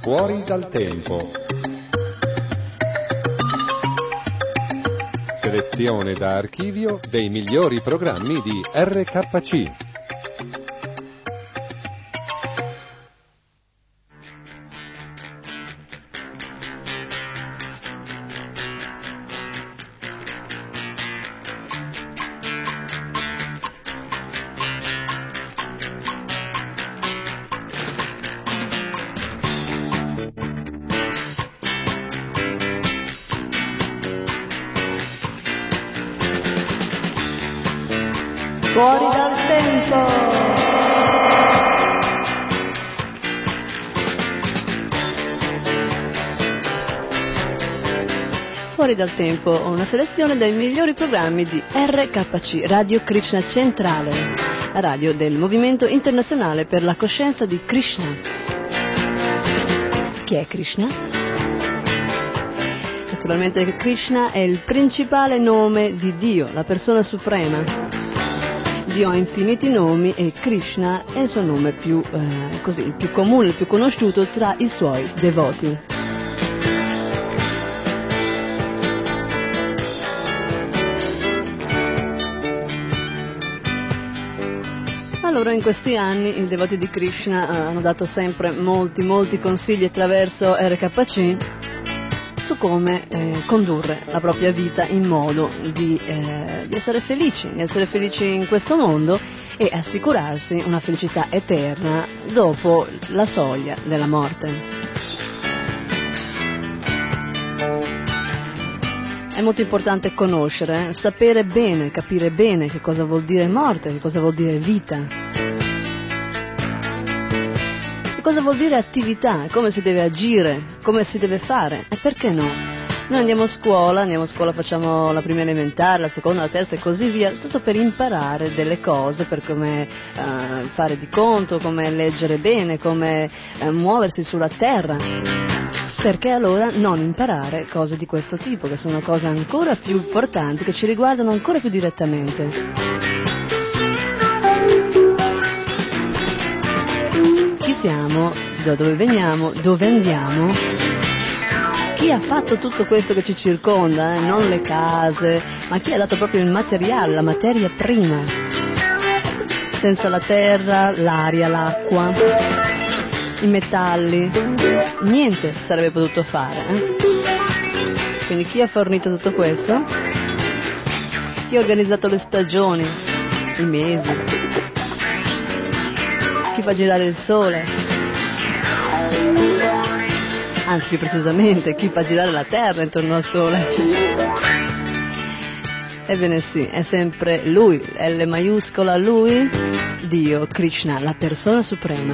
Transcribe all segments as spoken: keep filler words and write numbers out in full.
Fuori dal tempo. Selezione da archivio dei migliori programmi di R K C. Fuori dal tempo. Fuori dal tempo, una selezione dei migliori programmi di R K C, Radio Krishna Centrale, la radio del Movimento Internazionale per la Coscienza di Krishna. Chi è Krishna? Naturalmente Krishna è il principale nome di Dio, la persona suprema. Dio ha infiniti nomi e Krishna è il suo nome più, eh, così, il più comune, il più conosciuto tra i suoi devoti. Allora, in questi anni i devoti di Krishna eh, hanno dato sempre molti, molti consigli attraverso R K C su come eh, condurre la propria vita in modo di, eh, di essere felici, di essere felici in questo mondo e assicurarsi una felicità eterna dopo la soglia della morte. È molto importante conoscere, sapere bene, capire bene che cosa vuol dire morte, che cosa vuol dire vita. Cosa vuol dire attività, come si deve agire, come si deve fare e perché no? Noi andiamo a scuola, andiamo a scuola, facciamo la prima elementare, la seconda, la terza e così via, tutto per imparare delle cose, per come uh, fare di conto, come leggere bene, come uh, muoversi sulla terra. Perché allora non imparare cose di questo tipo, che sono cose ancora più importanti, che ci riguardano ancora più direttamente? Siamo, da dove veniamo, dove andiamo, chi ha fatto tutto questo che ci circonda, eh? Non le case, ma chi ha dato proprio il materiale, la materia prima. Senza la terra, l'aria, l'acqua, i metalli, niente si sarebbe potuto fare. Eh? Quindi chi ha fornito tutto questo? Chi ha organizzato le stagioni, i mesi? Chi fa girare il sole, anzi più precisamente chi fa girare la terra intorno al sole. Ebbene sì, è sempre lui, L maiuscola, lui, Dio, Krishna, la persona suprema.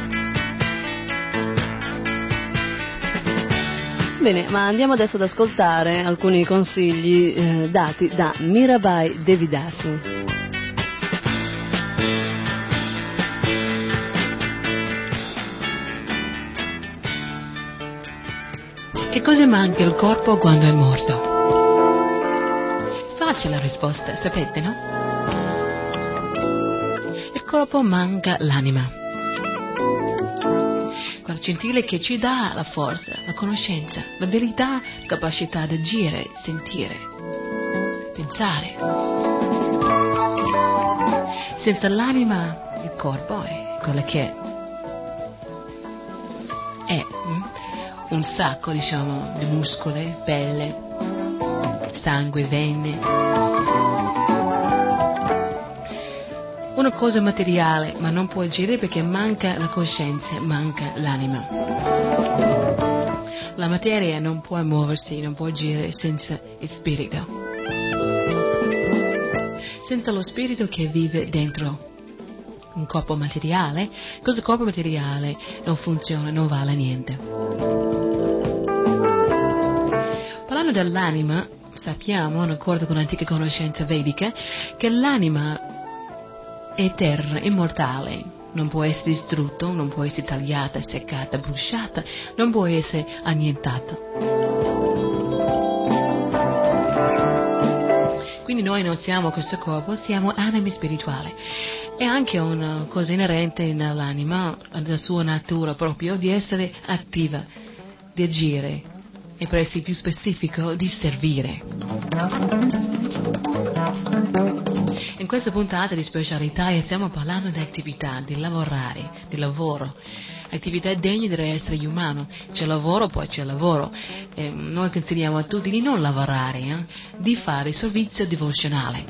Bene, ma andiamo adesso ad ascoltare alcuni consigli eh, dati da Mirabai Devidasi. Che cosa manca il corpo quando è morto? Facile la risposta, sapete, no? Il corpo manca l'anima. Quel scintille che ci dà la forza, la conoscenza, l'abilità, la capacità di agire, sentire, pensare. Senza l'anima, il corpo è quello che è. È un sacco, diciamo, di muscoli, pelle, sangue, vene. Una cosa materiale, ma non può agire perché manca la coscienza, manca l'anima. La materia non può muoversi, non può agire senza il spirito. Senza lo spirito che vive dentro un corpo materiale, questo corpo materiale non funziona, non vale niente. Parlando dell'anima, sappiamo, in accordo con l'antica conoscenza vedica, che l'anima è eterna, immortale, non può essere distrutto, non può essere tagliata, seccata, bruciata, non può essere annientata. Quindi noi non siamo questo corpo, siamo anime spirituali. È anche una cosa inerente nell'anima, nella sua natura proprio, di essere attiva, di agire e, per essere più specifico, di servire. In questa puntata di specialità stiamo parlando di attività, di lavorare, di lavoro. Attività degne dell'essere umano. C'è lavoro, poi c'è lavoro. Eh, noi consigliamo a tutti di non lavorare, eh, di fare servizio devozionale.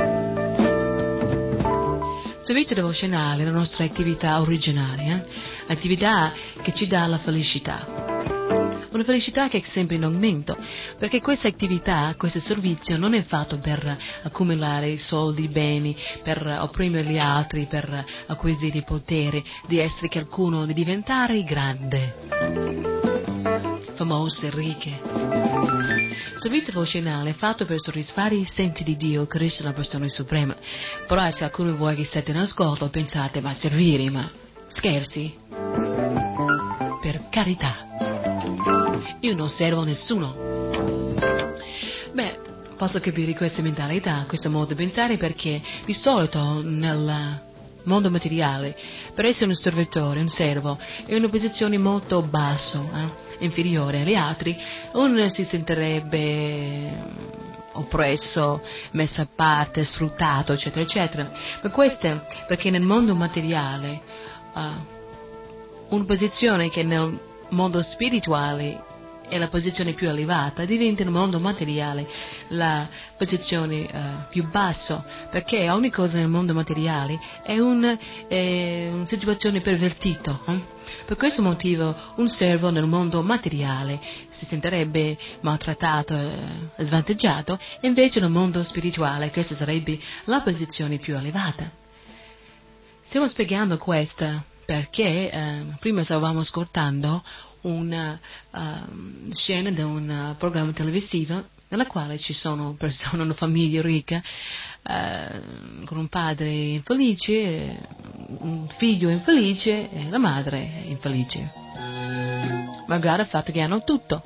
Servizio devozionale è la nostra attività originale, eh? Attività che ci dà la felicità. Una felicità che è sempre in aumento, perché questa attività, questo servizio non è fatto per accumulare soldi, beni, per opprimere gli altri, per acquisire potere, di essere qualcuno, di diventare grande, famose, ricche. Il servizio devozionale è fatto per soddisfare i sensi di Dio, Cristo, la persona suprema. Però se alcuni di voi che siete in ascolto pensate, ma servire, ma scherzi? Per carità. Io non servo a nessuno. Beh, posso capire questa mentalità, questo modo di pensare, perché di solito nel mondo materiale, per essere un servitore, un servo, è in una posizione molto bassa, eh, inferiore agli altri. Uno si sentirebbe oppresso, messo a parte, sfruttato, eccetera, eccetera. Ma questo è perché nel mondo materiale, uh, una posizione che nel mondo spirituale è la posizione più elevata, diventa nel mondo materiale la posizione uh, più bassa, perché ogni cosa nel mondo materiale è un, è una situazione pervertita. Eh? Per questo motivo un servo nel mondo materiale si sentirebbe maltrattato, eh, svantaggiato, e invece nel mondo spirituale questa sarebbe la posizione più elevata. Stiamo spiegando questa perché eh, prima stavamo ascoltando una uh, scena di un uh, programma televisivo nella quale ci sono persone, una famiglia ricca, uh, con un padre infelice, un figlio infelice e la madre infelice, magari il fatto che hanno tutto.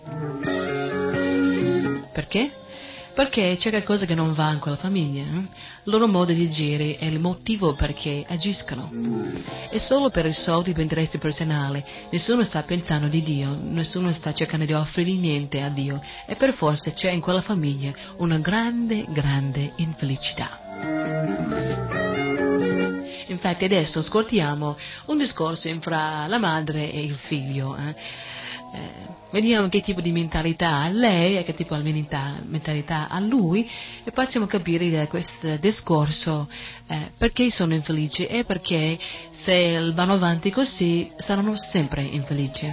Perché? Perché c'è qualcosa che non va in quella famiglia. Eh? Il loro modo di agire è il motivo perché agiscono. È solo per i soldi, per interesse personale. Nessuno sta pensando di Dio, nessuno sta cercando di offrire niente a Dio. E per forza c'è in quella famiglia una grande, grande infelicità. Infatti adesso ascoltiamo un discorso fra la madre e il figlio. Eh? Eh, vediamo che tipo di mentalità ha lei e che tipo di mentalità ha lui, e possiamo capire da questo discorso eh, perché sono infelici e perché se vanno avanti così saranno sempre infelici.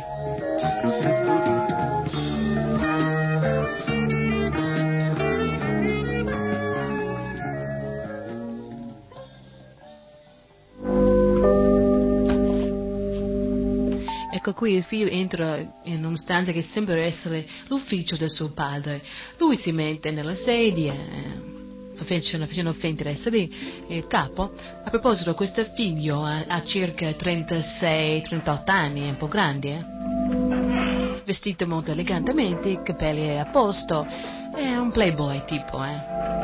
Ecco, qui il figlio entra in una stanza che sembra essere l'ufficio del suo padre. Lui si mette nella sedia, eh, facendo, facendo finta di essere il capo. A proposito, questo figlio ha, ha circa trentasei trentotto anni, è un po' grande, eh? Vestito molto elegantemente, i capelli a posto, è un playboy tipo, eh?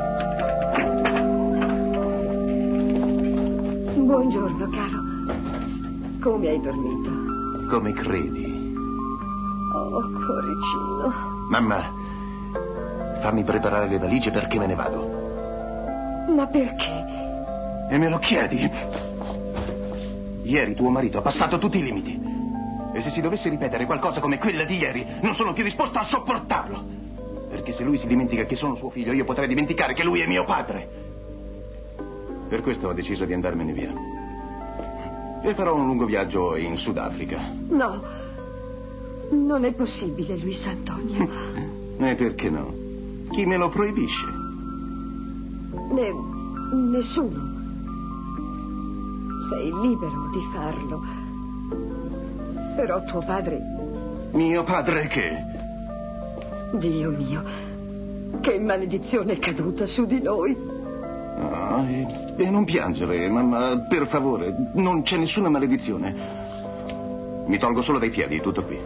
Buongiorno, caro. Come hai dormito? Come credi? Oh, cuoricino. Mamma, fammi preparare le valigie perché me ne vado. Ma perché? E me lo chiedi? Ieri tuo marito ha passato tutti i limiti. E se si dovesse ripetere qualcosa come quella di ieri, non sono più disposto a sopportarlo. Perché se lui si dimentica che sono suo figlio, io potrei dimenticare che lui è mio padre. Per questo ho deciso di andarmene via. E farò un lungo viaggio in Sudafrica. No, non è possibile, Luis Antonio. E perché no? Chi me lo proibisce? Ne, nessuno. Sei libero di farlo. Però tuo padre... Mio padre che? Dio mio, che maledizione è caduta su di noi. Ah, e, e non piangere, mamma, per favore, non c'è nessuna maledizione. Mi tolgo solo dai piedi, tutto qui.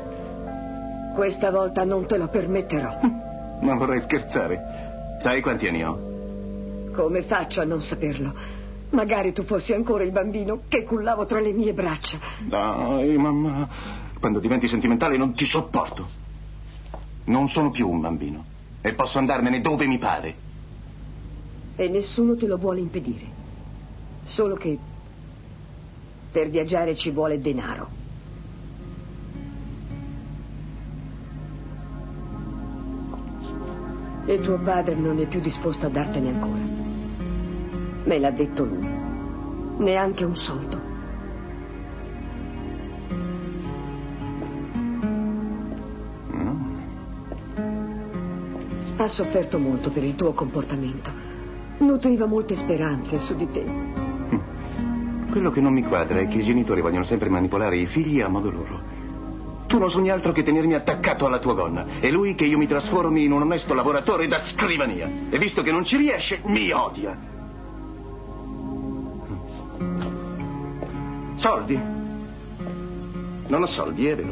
Questa volta non te lo permetterò. Non vorrei scherzare. Sai quanti anni ho? Come faccio a non saperlo? Magari tu fossi ancora il bambino che cullavo tra le mie braccia. Dai, mamma. Quando diventi sentimentale non ti sopporto. Non sono più un bambino. E posso andarmene dove mi pare. E nessuno te lo vuole impedire. Solo che per viaggiare ci vuole denaro. E tuo padre non è più disposto a dartene ancora. Me l'ha detto lui. Neanche un soldo. No. Ha sofferto molto per il tuo comportamento. Nutriva molte speranze su di te. Quello che non mi quadra è che i genitori vogliono sempre manipolare i figli a modo loro. Tu non sogni altro che tenermi attaccato alla tua gonna. E lui che io mi trasformi in un onesto lavoratore da scrivania. E visto che non ci riesce, mi odia. Soldi? Non ho soldi, è vero.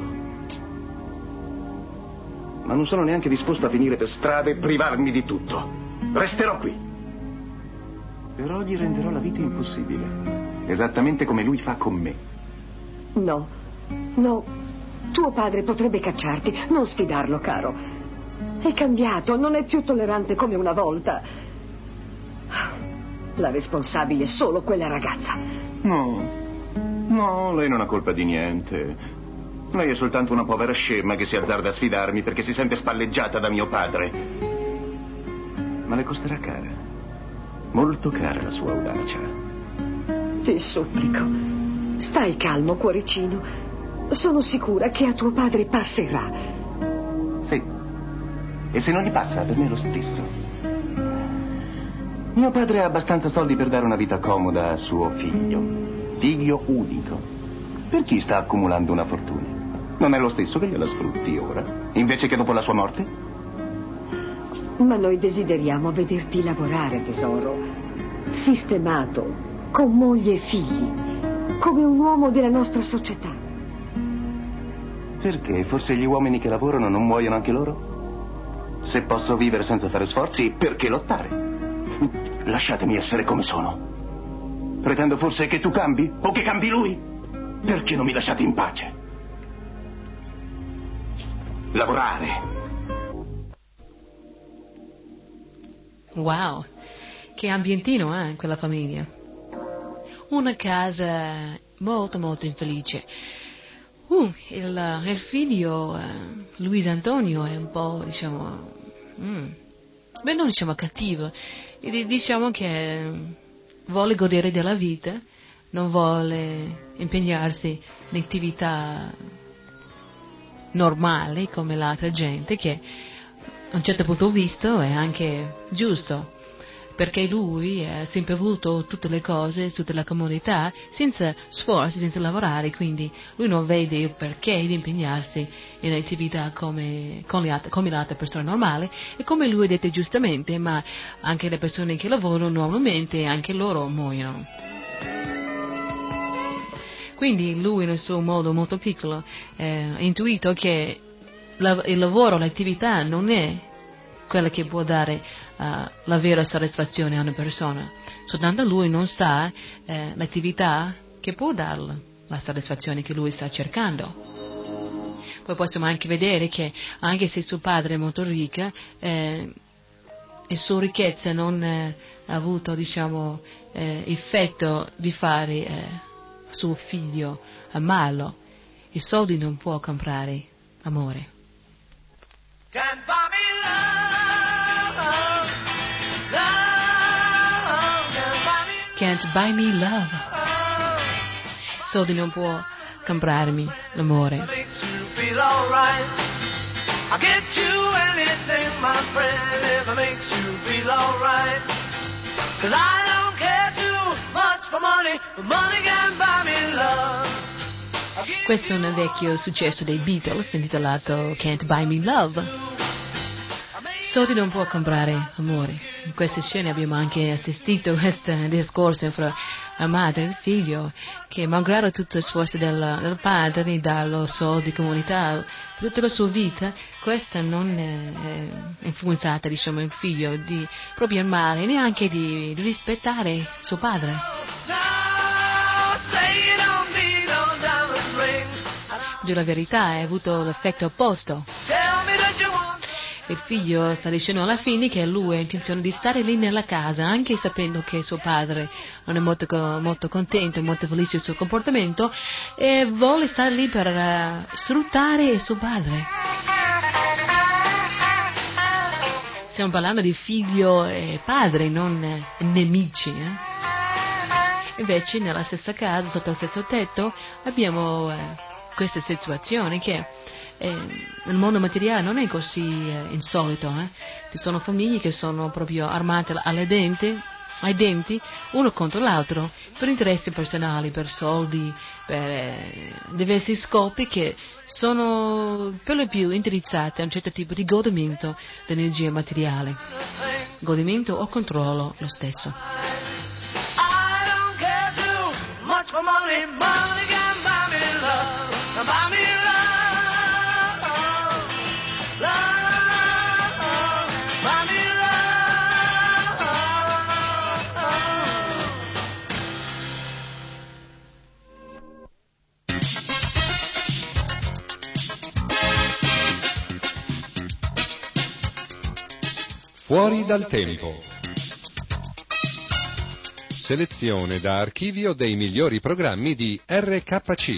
Ma non sono neanche disposto a finire per strada e privarmi di tutto. Resterò qui. Però gli renderò la vita impossibile. Esattamente come lui fa con me. No, no. Tuo padre potrebbe cacciarti. Non sfidarlo, caro. È cambiato, non è più tollerante come una volta. La responsabile è solo quella ragazza. No, no, lei non ha colpa di niente. Lei è soltanto una povera scema che si azzarda a sfidarmi perché si sente spalleggiata da mio padre. Ma le costerà cara. Molto cara la sua audacia. Ti supplico. Stai calmo, cuoricino. Sono sicura che a tuo padre passerà. Sì. E se non gli passa, per me è lo stesso. Mio padre ha abbastanza soldi per dare una vita comoda a suo figlio. Figlio unico. Per chi sta accumulando una fortuna? Non è lo stesso che gliela sfrutti ora, invece che dopo la sua morte? Ma noi desideriamo vederti lavorare, tesoro. Sistemato, con moglie e figli, come un uomo della nostra società. Perché? Forse gli uomini che lavorano non muoiono anche loro? Se posso vivere senza fare sforzi, perché lottare? Lasciatemi essere come sono. Pretendo forse che tu cambi? O che cambi lui? Perché non mi lasciate in pace? Lavorare. Wow, che ambientino, eh, quella famiglia. Una casa molto molto infelice. Uh, il, il figlio, uh, Luis Antonio, è un po', diciamo, mm, beh, non diciamo cattivo, diciamo che vuole godere della vita, non vuole impegnarsi in attività normali come l'altra gente, che a un certo punto visto è anche giusto, perché lui ha sempre avuto tutte le cose, tutta la comodità, senza sforzi, senza lavorare, quindi lui non vede il perché di impegnarsi in attività come, con le altre, come le altre persone normali, e come lui ha detto giustamente, ma anche le persone che lavorano normalmente, anche loro muoiono. Quindi lui nel suo modo molto piccolo eh, ha intuito che la, il lavoro, l'attività non è quella che può dare uh, la vera soddisfazione a una persona. Soltanto lui non sa eh, l'attività che può darle la soddisfazione che lui sta cercando. Poi possiamo anche vedere che anche se suo padre è molto ricco, eh, e sua ricchezza non eh, ha avuto, diciamo, eh, effetto di fare eh, suo figlio amarlo. I soldi non può comprare amore. Can't buy me love, love, can't buy me Can't buy me love. Soldi non può comprarmi l'amore. makes you feel alright. I'll get you anything, my friend, if it makes you feel alright. 'Cause I don't care too much for money, but money can buy me love. I'll give Questo è un vecchio successo dei Beatles intitolato Can't Buy Me Love. Soldi non può comprare amore. In queste scene abbiamo anche assistito a questo discorso fra la madre e il figlio, che malgrado tutto lo sforzo del, del padre di darlo soldi di comunità per tutta la sua vita, questa non è, è influenzata, diciamo, il figlio di proprio amare, neanche di, di rispettare suo padre. Giù la verità, ha avuto l'effetto opposto. Il figlio sta dicendo alla fine che lui ha intenzione di stare lì nella casa, anche sapendo che suo padre non è molto, molto contento, molto felice del suo comportamento, e vuole stare lì per uh, sfruttare suo padre. Stiamo parlando di figlio e padre, non eh, nemici. Eh? Invece nella stessa casa, sotto lo stesso tetto, abbiamo eh, questa situazione che Eh, nel mondo materiale non è così eh, insolito, eh? Ci sono famiglie che sono proprio armate alle denti, ai denti, uno contro l'altro, per interessi personali, per soldi, per eh, diversi scopi che sono per lo più indirizzati a un certo tipo di godimento dell'energia materiale, godimento o controllo lo stesso. I don't care too much for money, money can buy me love, buy me love. Fuori dal tempo. Selezione da archivio dei migliori programmi di R K C.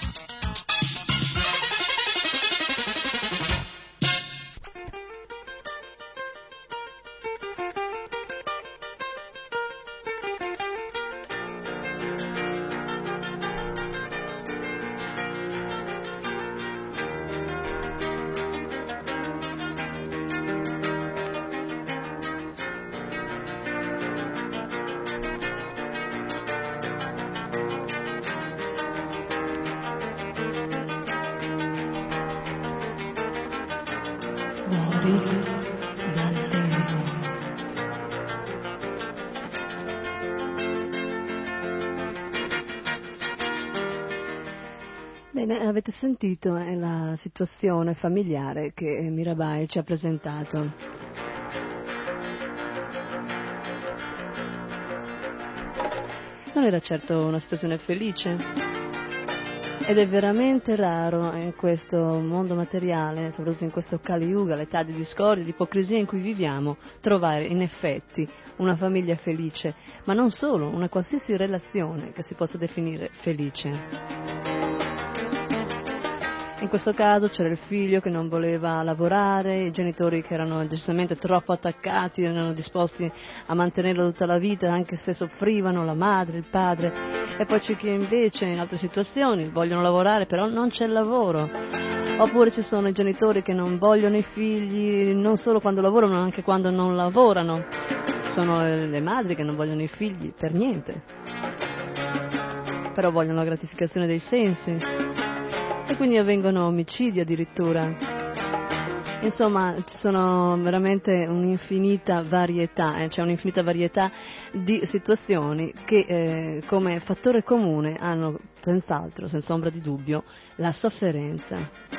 Bene, avete sentito eh, la situazione familiare che Mirabai ci ha presentato. Non era certo una situazione felice ed è veramente raro in questo mondo materiale, soprattutto in questo Kali Yuga, l'età di discordia, di ipocrisia in cui viviamo, trovare in effetti una famiglia felice, ma non solo, una qualsiasi relazione che si possa definire felice. In questo caso c'era il figlio che non voleva lavorare, i genitori che erano decisamente troppo attaccati, erano disposti a mantenerlo tutta la vita anche se soffrivano, la madre, il padre, e poi c'è chi invece in altre situazioni vogliono lavorare però non c'è il lavoro, oppure ci sono i genitori che non vogliono i figli non solo quando lavorano ma anche quando non lavorano, sono le madri che non vogliono i figli per niente, però vogliono la gratificazione dei sensi. E quindi avvengono omicidi addirittura. Insomma, ci sono veramente un'infinita varietà, eh, c'è un'infinita varietà di situazioni che eh, come fattore comune hanno senz'altro, senza ombra di dubbio, la sofferenza.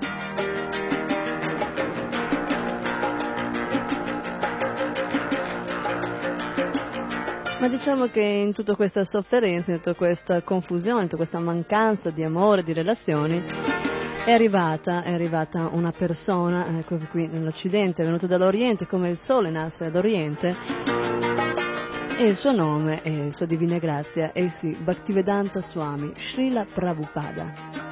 Ma diciamo che in tutta questa sofferenza, in tutta questa confusione, in tutta questa mancanza di amore, di relazioni, è arrivata, è arrivata una persona, ecco qui nell'Occidente, è venuta dall'Oriente, come il Sole nasce ad Oriente, e il suo nome e Sua Divina Grazia è sì, Bhaktivedanta Swami, Srila Prabhupada.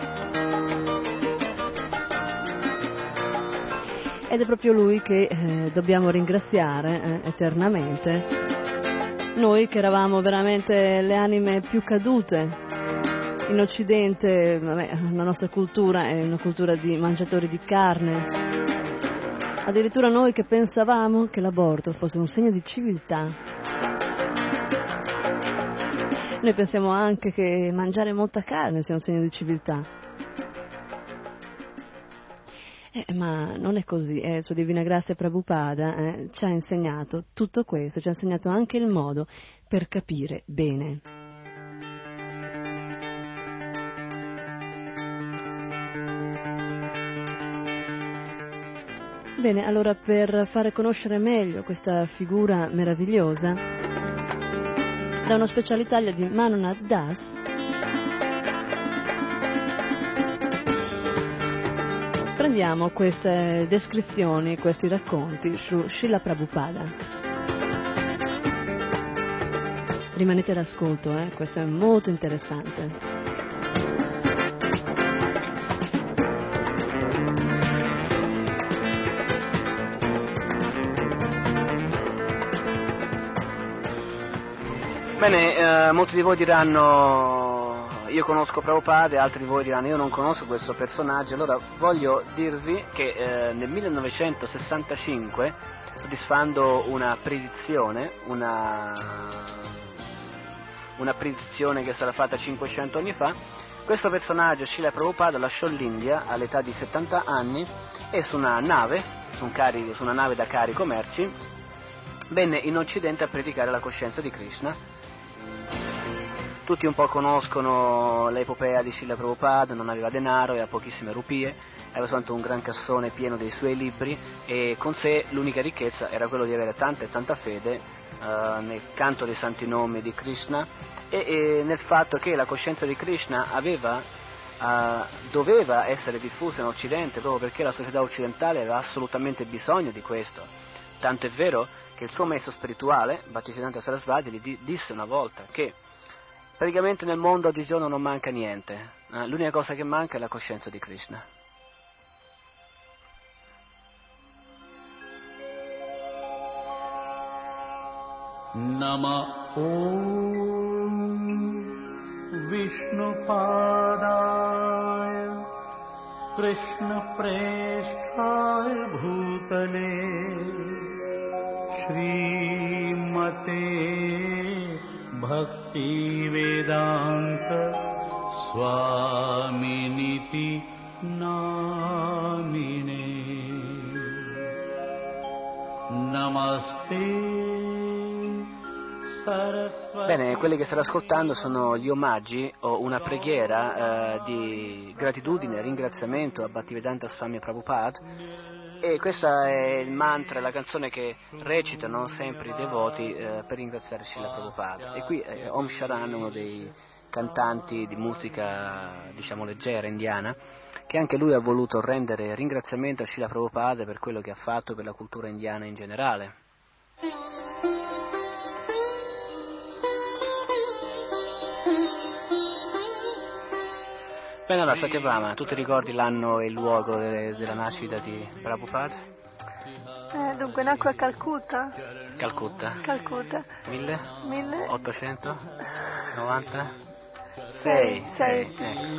Ed è proprio lui che eh, dobbiamo ringraziare eh, eternamente. Noi che eravamo veramente le anime più cadute, in Occidente, vabbè, la nostra cultura è una cultura di mangiatori di carne, addirittura noi che pensavamo che l'aborto fosse un segno di civiltà. Noi pensiamo anche che mangiare molta carne sia un segno di civiltà. Eh, ma non è così, eh, Sua Divina Grazia Prabhupada eh, ci ha insegnato tutto questo, ci ha insegnato anche il modo per capire bene. Bene, allora per fare conoscere meglio questa figura meravigliosa, da uno speciale Italia di Manonat Das, prendiamo queste descrizioni, questi racconti su Srila Prabhupada. Rimanete all'ascolto, eh? Questo è molto interessante. Bene, eh, molti di voi diranno io conosco Prabhupada e altri di voi diranno io non conosco questo personaggio. Allora voglio dirvi che eh, nel millenovecentosessantacinque, soddisfando una predizione, una, una predizione che sarà fatta cinquecento anni fa, questo personaggio, Srila Prabhupada, lasciò l'India all'età di settanta anni e su una nave, su, un cari, su una nave da carico merci, venne in Occidente a predicare la coscienza di Krishna. Tutti un po' conoscono l'epopea di Srila Prabhupada, non aveva denaro, aveva pochissime rupie, aveva soltanto un gran cassone pieno dei suoi libri e con sé l'unica ricchezza era quello di avere tanta e tanta fede uh, nel canto dei santi nomi di Krishna e, e nel fatto che la coscienza di Krishna aveva, uh, doveva essere diffusa in Occidente proprio perché la società occidentale aveva assolutamente bisogno di questo. Tanto è vero che il suo maestro spirituale, Bhaktisiddhanta Sarasvati, gli disse una volta che praticamente nel mondo oggigiorno non manca niente, eh? L'unica cosa che manca è la coscienza di Krishna. Nama Om Vishnupadaya Krishna Preshthaya Bhutale Srimate Bhakti Vedanta Swaminiti Namine Namaste Saraswati. Bene, quelli che state ascoltando sono gli omaggi o una preghiera eh, di gratitudine e ringraziamento a Bhaktivedanta Swami Prabhupada. E questo è il mantra, la canzone che recitano sempre i devoti eh, per ringraziare Srila Prabhupada. E qui eh, Om Sharan, uno dei cantanti di musica, diciamo, leggera indiana, che anche lui ha voluto rendere ringraziamento a Srila Prabhupada per quello che ha fatto per la cultura indiana in generale. Bene, allora Satyabhama, tu ti ricordi l'anno e il luogo de- della nascita di Prabhupada? Eh, dunque nacque a Calcutta. Calcutta. Calcutta. Mille? Mille. ottocentonovanta? Sei. Sei. Sei. Eh.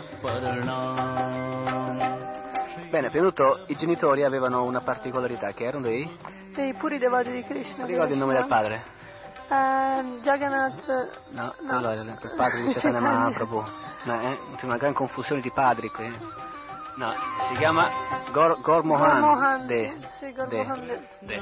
Bene, prima di tutto i genitori avevano una particolarità, che erano dei? Dei puri devoti di Krishna. Ti ricordi il nome del padre? Uh, Jagannath. No, no, quello era il padre di Chaitanya Mahaprabhu. No, eh? C'è una gran confusione di padri qui. No, si chiama Gor, Gor Mohan. Gor Mohan. De. Sì, Gor De. Mohan. De. De.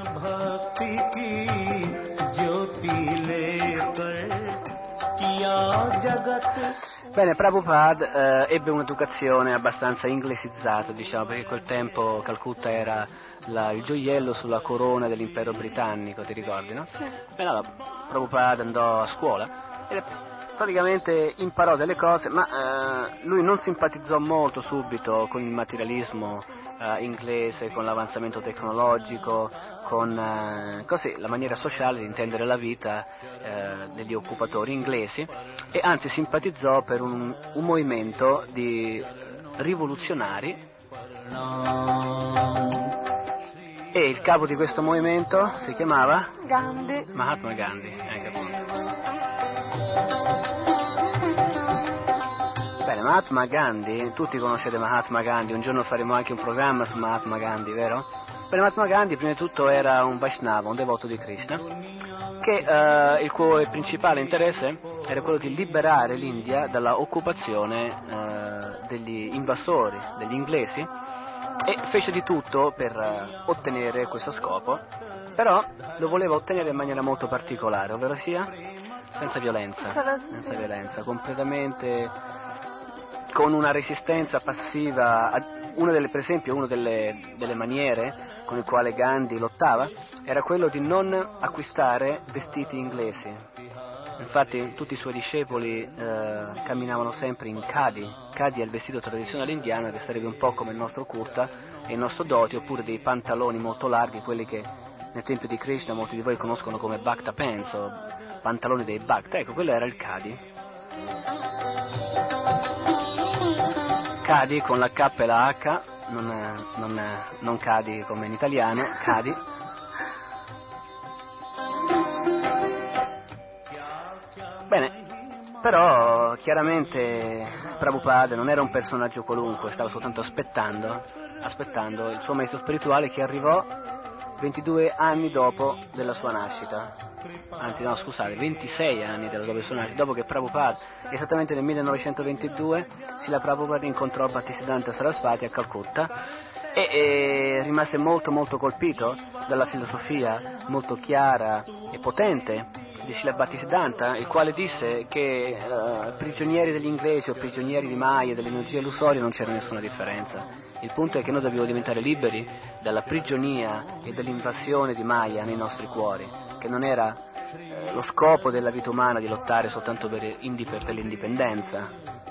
Bene, Prabhupada eh, ebbe un'educazione abbastanza inglesizzata, diciamo, perché in quel tempo Calcutta era la, il gioiello sulla corona dell'impero britannico, ti ricordi, no? Sì. Bene, allora Prabhupada andò a scuola e praticamente imparò delle cose, ma eh, lui non simpatizzò molto subito con il materialismo eh, inglese, con l'avanzamento tecnologico, con eh, così, la maniera sociale di intendere la vita eh, degli occupatori inglesi, e anzi simpatizzò per un, un movimento di rivoluzionari, e il capo di questo movimento si chiamava? Gandhi. Mahatma Gandhi, ecco appunto. Bene, Mahatma Gandhi, tutti conoscete Mahatma Gandhi, un giorno faremo anche un programma su Mahatma Gandhi, vero? Bene, Mahatma Gandhi prima di tutto era un Vaishnava, un devoto di Krishna, che eh, il cui principale interesse era quello di liberare l'India dalla occupazione eh, degli invasori, degli inglesi, e fece di tutto per eh, ottenere questo scopo, però lo voleva ottenere in maniera molto particolare, ovvero sia senza violenza, senza violenza, completamente con una resistenza passiva. Una delle, per esempio, una delle, delle maniere con il quale Gandhi lottava era quello di non acquistare vestiti inglesi. Infatti tutti i suoi discepoli eh, camminavano sempre in khadi. Khadi è il vestito tradizionale indiano, che sarebbe un po' come il nostro kurta e il nostro dhoti, oppure dei pantaloni molto larghi, quelli che nel tempio di Krishna molti di voi conoscono come bhakta pants o pantaloni dei bhakta. Ecco, quello era il khadi. Khadi con la K e la H, non, non, non cadi come in italiano, khadi. Bene, però chiaramente Prabhupada non era un personaggio qualunque, stava soltanto aspettando, aspettando il suo maestro spirituale, che arrivò ventidue anni dopo della sua nascita. Anzi no, scusate, ventisei anni dopo la sua nascita, dopo che Prabhupada, esattamente nel millenovecentoventidue, Srila Prabhupada incontrò Bhaktisiddhanta Sarasvati a Calcutta e, e rimase molto molto colpito dalla filosofia molto chiara e potente di Srila Bhaktisiddhanta, il quale disse che uh, prigionieri degli inglesi o prigionieri di Maya, delle energie illusorie, non c'era nessuna differenza. Il punto è che noi dobbiamo diventare liberi dalla prigionia e dall'invasione di Maya nei nostri cuori, che non era eh, lo scopo della vita umana di lottare soltanto per, indip- per l'indipendenza.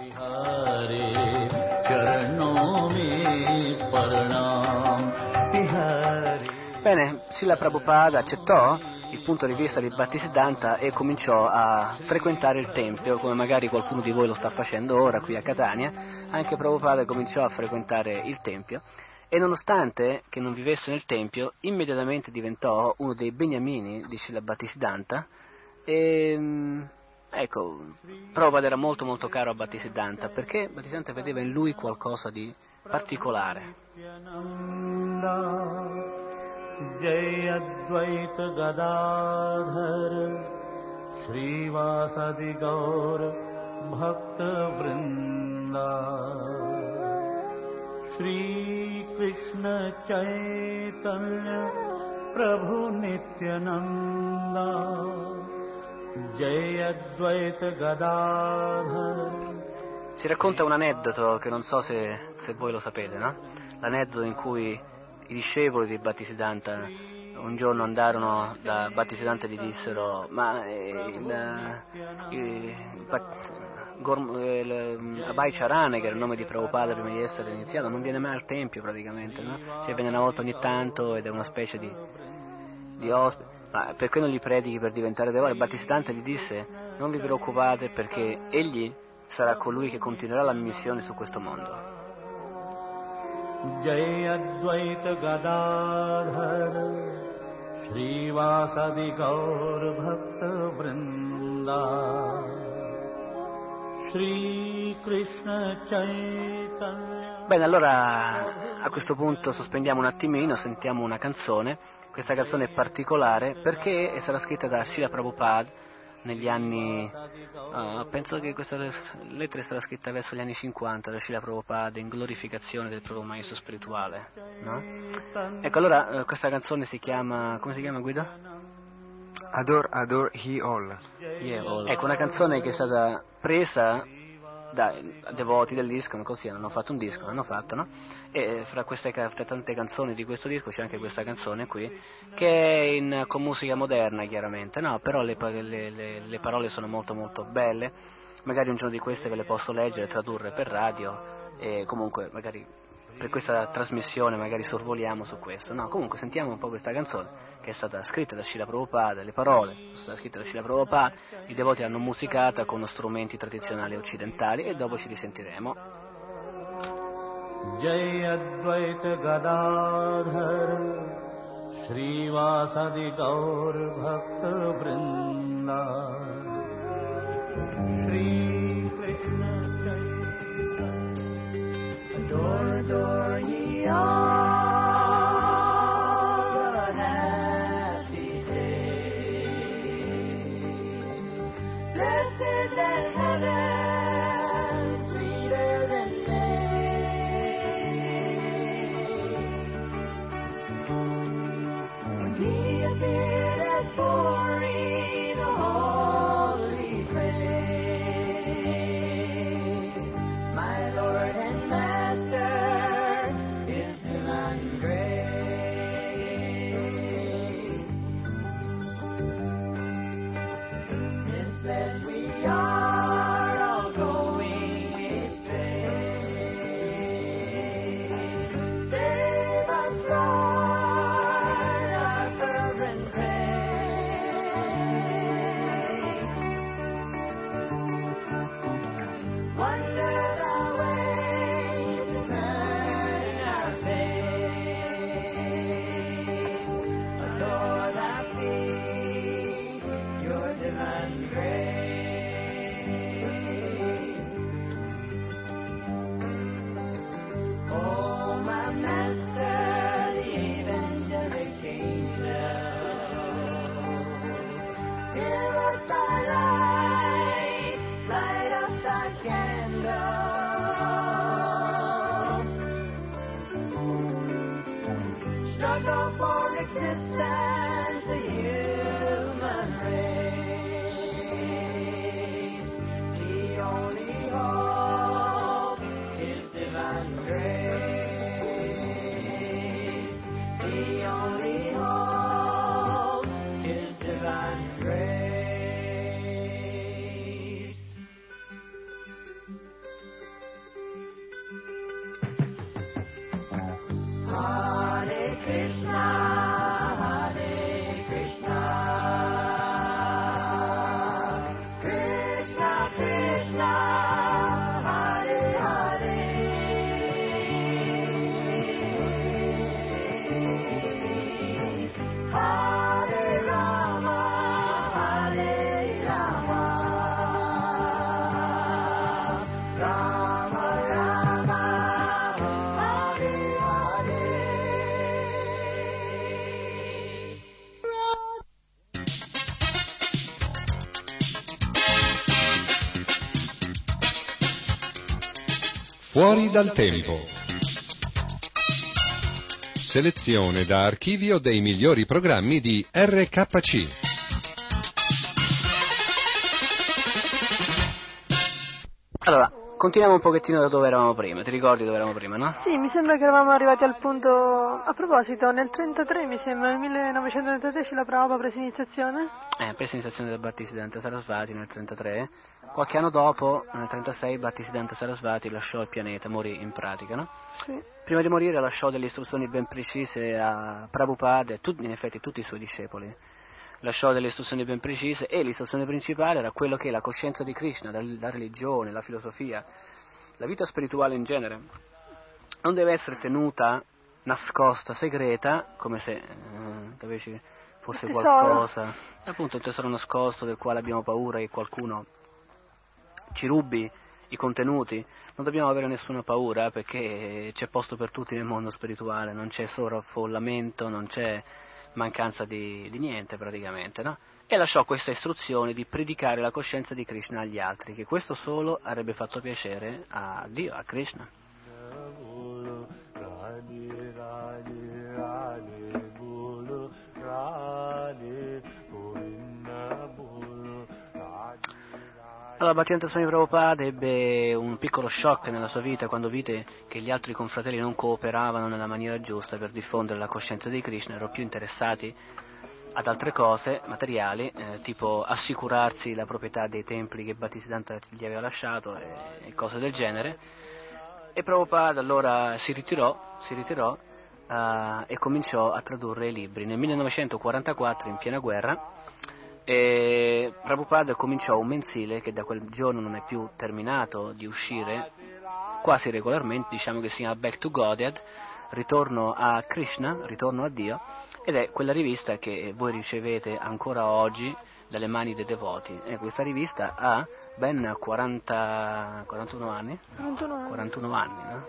Bene, Srila Prabhupada accettò il punto di vista di Bhaktisiddhanta e cominciò a frequentare il tempio, come magari qualcuno di voi lo sta facendo ora qui a Catania. Anche Prabhupada cominciò a frequentare il tempio e, nonostante che non vivesse nel tempio, immediatamente diventò uno dei beniamini di Srila Bhaktisiddhanta. E ecco, Prabhupada era molto molto caro a Bhaktisiddhanta, perché Bhaktisiddhanta vedeva in lui qualcosa di particolare. Jai Advaita Gadadhar Srivasadi Gaur Bhakta Vrinda Shri Krishna Chaitanya Prabhu Nityananda Jai Advaita Gadadhar. Si racconta un aneddoto che non so se, se voi lo sapete, no? L'aneddoto in cui i discepoli di Bhaktisiddhanta un giorno andarono da Bhaktisiddhanta e gli dissero: ma eh, il, il, il, il Abhay Charane, che era il nome di Prabhupada prima di essere iniziato, non viene mai al tempio praticamente, no? Cioè viene una volta ogni tanto ed è una specie di, di ospite. Ma perché non gli predichi per diventare devoto? Bhaktisiddhanta gli disse: non vi preoccupate, perché egli sarà colui che continuerà la missione su questo mondo. Jai Advaita Gadadhar Srivasadi Gaur Bhakta Vrinda Shri Krishna Chaitanya. Bene, allora a questo punto sospendiamo un attimino, sentiamo una canzone. Questa canzone è particolare perché sarà scritta da Srila Prabhupada negli anni, uh, penso che questa lettera sarà scritta verso gli anni cinquanta da Srila Prabhupada, in glorificazione del proprio maestro spirituale, no? Ecco, allora uh, questa canzone si chiama, come si chiama, Guido? Adore, Adore He All. Yeah, all. Ecco, una canzone che è stata presa dai devoti del disco, così hanno fatto un disco, hanno fatto, no? E fra queste fra tante canzoni di questo disco c'è anche questa canzone qui, che è in, con musica moderna chiaramente, no? Però le, le, le, le parole sono molto molto belle, magari un giorno di queste ve le posso leggere, tradurre per radio, e comunque magari per questa trasmissione magari sorvoliamo su questo, no? Comunque sentiamo un po' questa canzone che è stata scritta da Srila Prabhupada, le parole sono state scritte da Srila Prabhupada, i devoti l'hanno musicata con strumenti tradizionali occidentali e dopo ci risentiremo. Jai Advaita Gadadhar Srivasadi Gaur Bhakta Vrinda Shri Krishna Chaitanya Adore, adore ye all a happy day. Blessed than heaven, sweeter than He appeared at Puri, the holy place. My Lord stands the human race. The only hope is divine grace. The only hope is divine grace. Hare Krishna, Hare Krishna, Krishna Krishna, Hare Hare, Hare Rama, Hare Rama, Rama Rama, Hare Hare. Fuori dal tempo. Selezione da archivio dei migliori programmi di R K C. Allora, continuiamo un pochettino da dove eravamo prima. Ti ricordi dove eravamo prima, no? Sì, mi sembra che eravamo arrivati al punto... A proposito, nel trentatré, mi sembra, nel millenovecentotrentatré Srila Prabhupada prese iniziazione? Eh, presa iniziazione del Bhaktisiddhanta Sarasvati nel trentatré. Qualche anno dopo, nel trentasei, Bhaktisiddhanta Sarasvati lasciò il pianeta, morì in pratica, no? Sì. Prima di morire lasciò delle istruzioni ben precise a Prabhupada e tutti, in effetti tutti i suoi discepoli. Lasciò delle istruzioni ben precise e l'istruzione principale era quello che è la coscienza di Krishna, la, la religione, la filosofia, la vita spirituale in genere. Non deve essere tenuta nascosta, segreta, come se, eh, capisci, fosse qualcosa, appunto un tesoro nascosto del quale abbiamo paura che qualcuno ci rubi i contenuti. Non dobbiamo avere nessuna paura perché c'è posto per tutti nel mondo spirituale, non c'è sovraffollamento, non c'è mancanza di, di niente praticamente, no? E lasciò questa istruzione di predicare la coscienza di Krishna agli altri, che questo solo avrebbe fatto piacere a Dio, a Krishna. Allora Bhaktivedanta Swami Prabhupada ebbe un piccolo shock nella sua vita quando vide che gli altri confratelli non cooperavano nella maniera giusta per diffondere la coscienza di Krishna, erano più interessati ad altre cose materiali, eh, tipo assicurarsi la proprietà dei templi che Bhaktisiddhanta gli aveva lasciato e, e cose del genere. E Prabhupada allora si ritirò, si ritirò uh, e cominciò a tradurre i libri. Nel millenovecentoquarantaquattro, in piena guerra, e Prabhupada cominciò un mensile che da quel giorno non è più terminato di uscire quasi regolarmente, diciamo che si chiama Back to Godhead, ritorno a Krishna, ritorno a Dio, ed è quella rivista che voi ricevete ancora oggi dalle mani dei devoti. E questa rivista ha ben quaranta, quarantuno anni? quarantuno anni. quarantuno anni, no?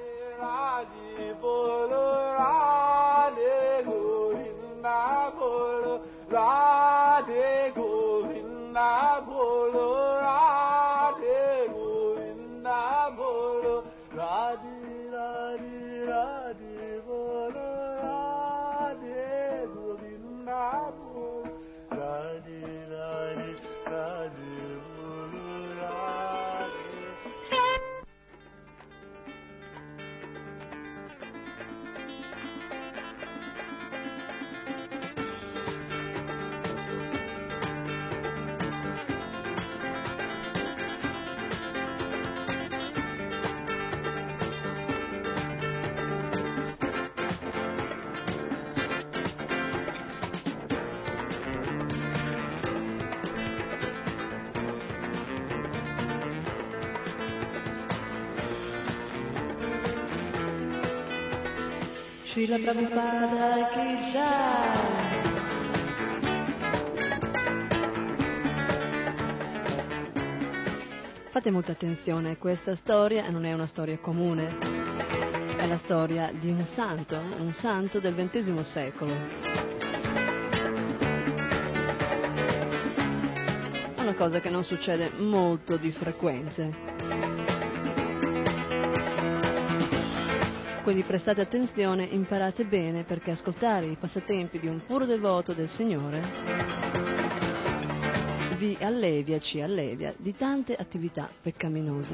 Radhe Govinda bolo, Radhe Govinda bolo, Radhe Radhe Radhe bolo, Radhe Govinda bolo, Radhe Radhe Radhe bolo, Radhe. Srila Prabhupada Ki Jai. Fate molta attenzione, questa storia non è una storia comune, è la storia di un santo, un santo del ventesimo secolo. È una cosa che non succede molto di frequente. Quindi prestate attenzione, imparate bene, perché ascoltare i passatempi di un puro devoto del Signore vi allevia, ci allevia di tante attività peccaminose.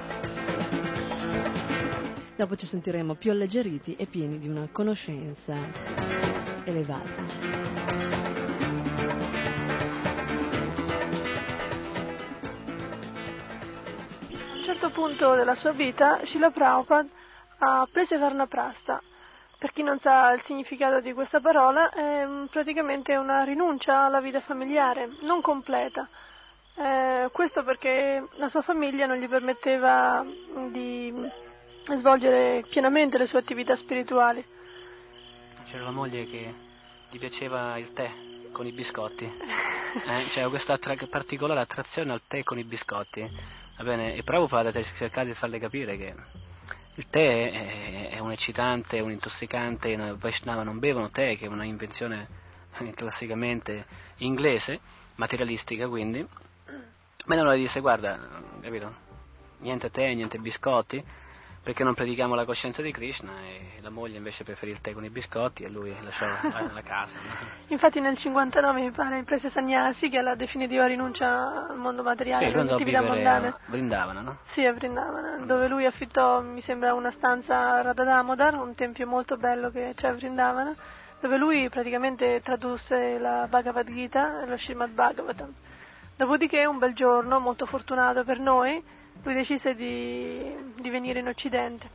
Dopo ci sentiremo più alleggeriti e pieni di una conoscenza elevata. A un certo punto della sua vita, Srila Prabhupada ha preso Varnaprastha. Per chi non sa il significato di questa parola, è praticamente una rinuncia alla vita familiare, non completa. Eh, questo perché la sua famiglia non gli permetteva di svolgere pienamente le sue attività spirituali. C'era la moglie che gli piaceva il tè con i biscotti, eh, c'era questa attra- particolare attrazione al tè con i biscotti. Va bene, e Prabhupada ha cercato di farle capire che il tè è, è un eccitante, è un intossicante, i Vaishnava non bevono tè, che è una invenzione classicamente inglese, materialistica quindi. Ma allora disse, guarda, capito, niente tè, niente biscotti, perché non predichiamo la coscienza di Krishna, e la moglie invece preferì il tè con i biscotti e lui lasciò la, la casa. No? Infatti nel cinquantanove mi pare prese sannyasi, che è la definitiva rinuncia al mondo materiale, sì, alle attività mondane. A Vrindavana, no? Sì, a Vrindavana, dove lui affittò, mi sembra, una stanza a Radha Damodar, un tempio molto bello che c'è a Vrindavana, dove lui praticamente tradusse la Bhagavad Gita e lo Srimad Bhagavatam. Dopodiché, un bel giorno, molto fortunato per noi, lui decise di, di venire in Occidente.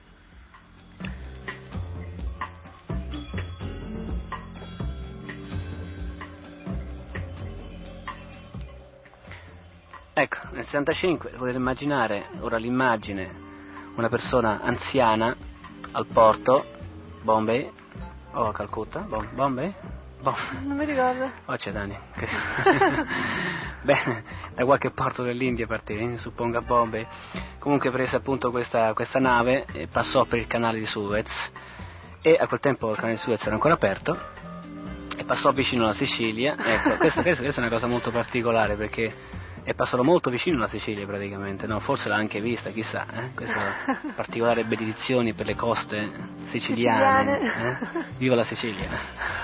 Ecco, nel sessantacinque potete immaginare ora l'immagine, una persona anziana al porto, Bombay, o a Calcutta, Bom- Bombay? Bom- Non mi ricordo. Oh, c'è Dani. Bene, da qualche porto dell'India partì, suppongo a Bombay. Comunque prese appunto questa, questa nave e passò per il canale di Suez, e a quel tempo il canale di Suez era ancora aperto, e passò vicino alla Sicilia. Ecco, questa, questa, questa è una cosa molto particolare, perché è passato molto vicino alla Sicilia praticamente, no? Forse l'ha anche vista, chissà, eh? Questa particolare benedizioni per le coste siciliane, siciliane. Eh? Viva la Sicilia!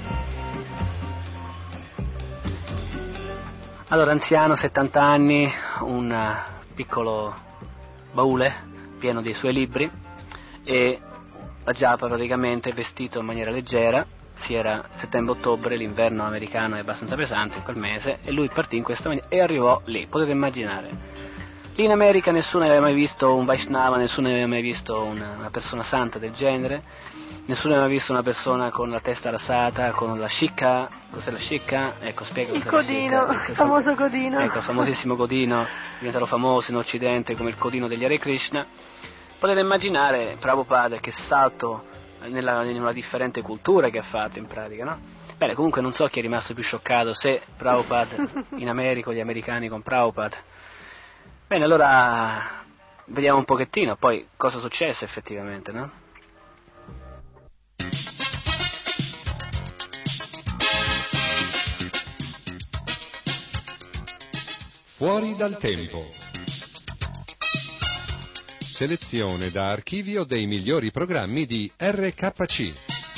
Allora, anziano, settanta anni, un piccolo baule pieno dei suoi libri, e la Japa praticamente vestito in maniera leggera. Si era settembre-ottobre, l'inverno americano è abbastanza pesante in quel mese, e lui partì in questa maniera e arrivò lì, potete immaginare. Lì in America nessuno aveva mai visto un Vaishnava, nessuno aveva mai visto una, una persona santa del genere, nessuno aveva visto una persona con la testa rasata, con la shikha. Cos'è la shikha? Ecco, spiega il cos'è codino, la shikha. il famoso codino. Ecco, il famosissimo codino, diventato famoso in Occidente come il codino degli Hare Krishna. Potete immaginare Prabhupada che salto nella, in una differente cultura che ha fatto in pratica, no? Bene, comunque non so chi è rimasto più scioccato, se Prabhupada in America o gli americani con Prabhupada. Bene, allora vediamo un pochettino poi cosa è successo effettivamente, no? Fuori dal tempo. Selezione da archivio dei migliori programmi di R K C.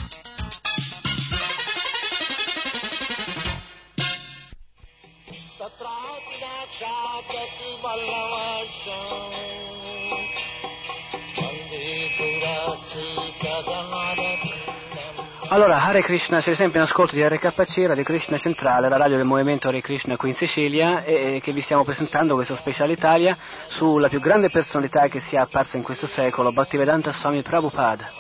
Allora, Hare Krishna, siete sempre in ascolto di R K C, Radio Krishna Centrale, la radio del movimento Hare Krishna qui in Sicilia, e, e che vi stiamo presentando questa speciale Italia sulla più grande personalità che sia apparsa in questo secolo, Bhaktivedanta Swami Prabhupada.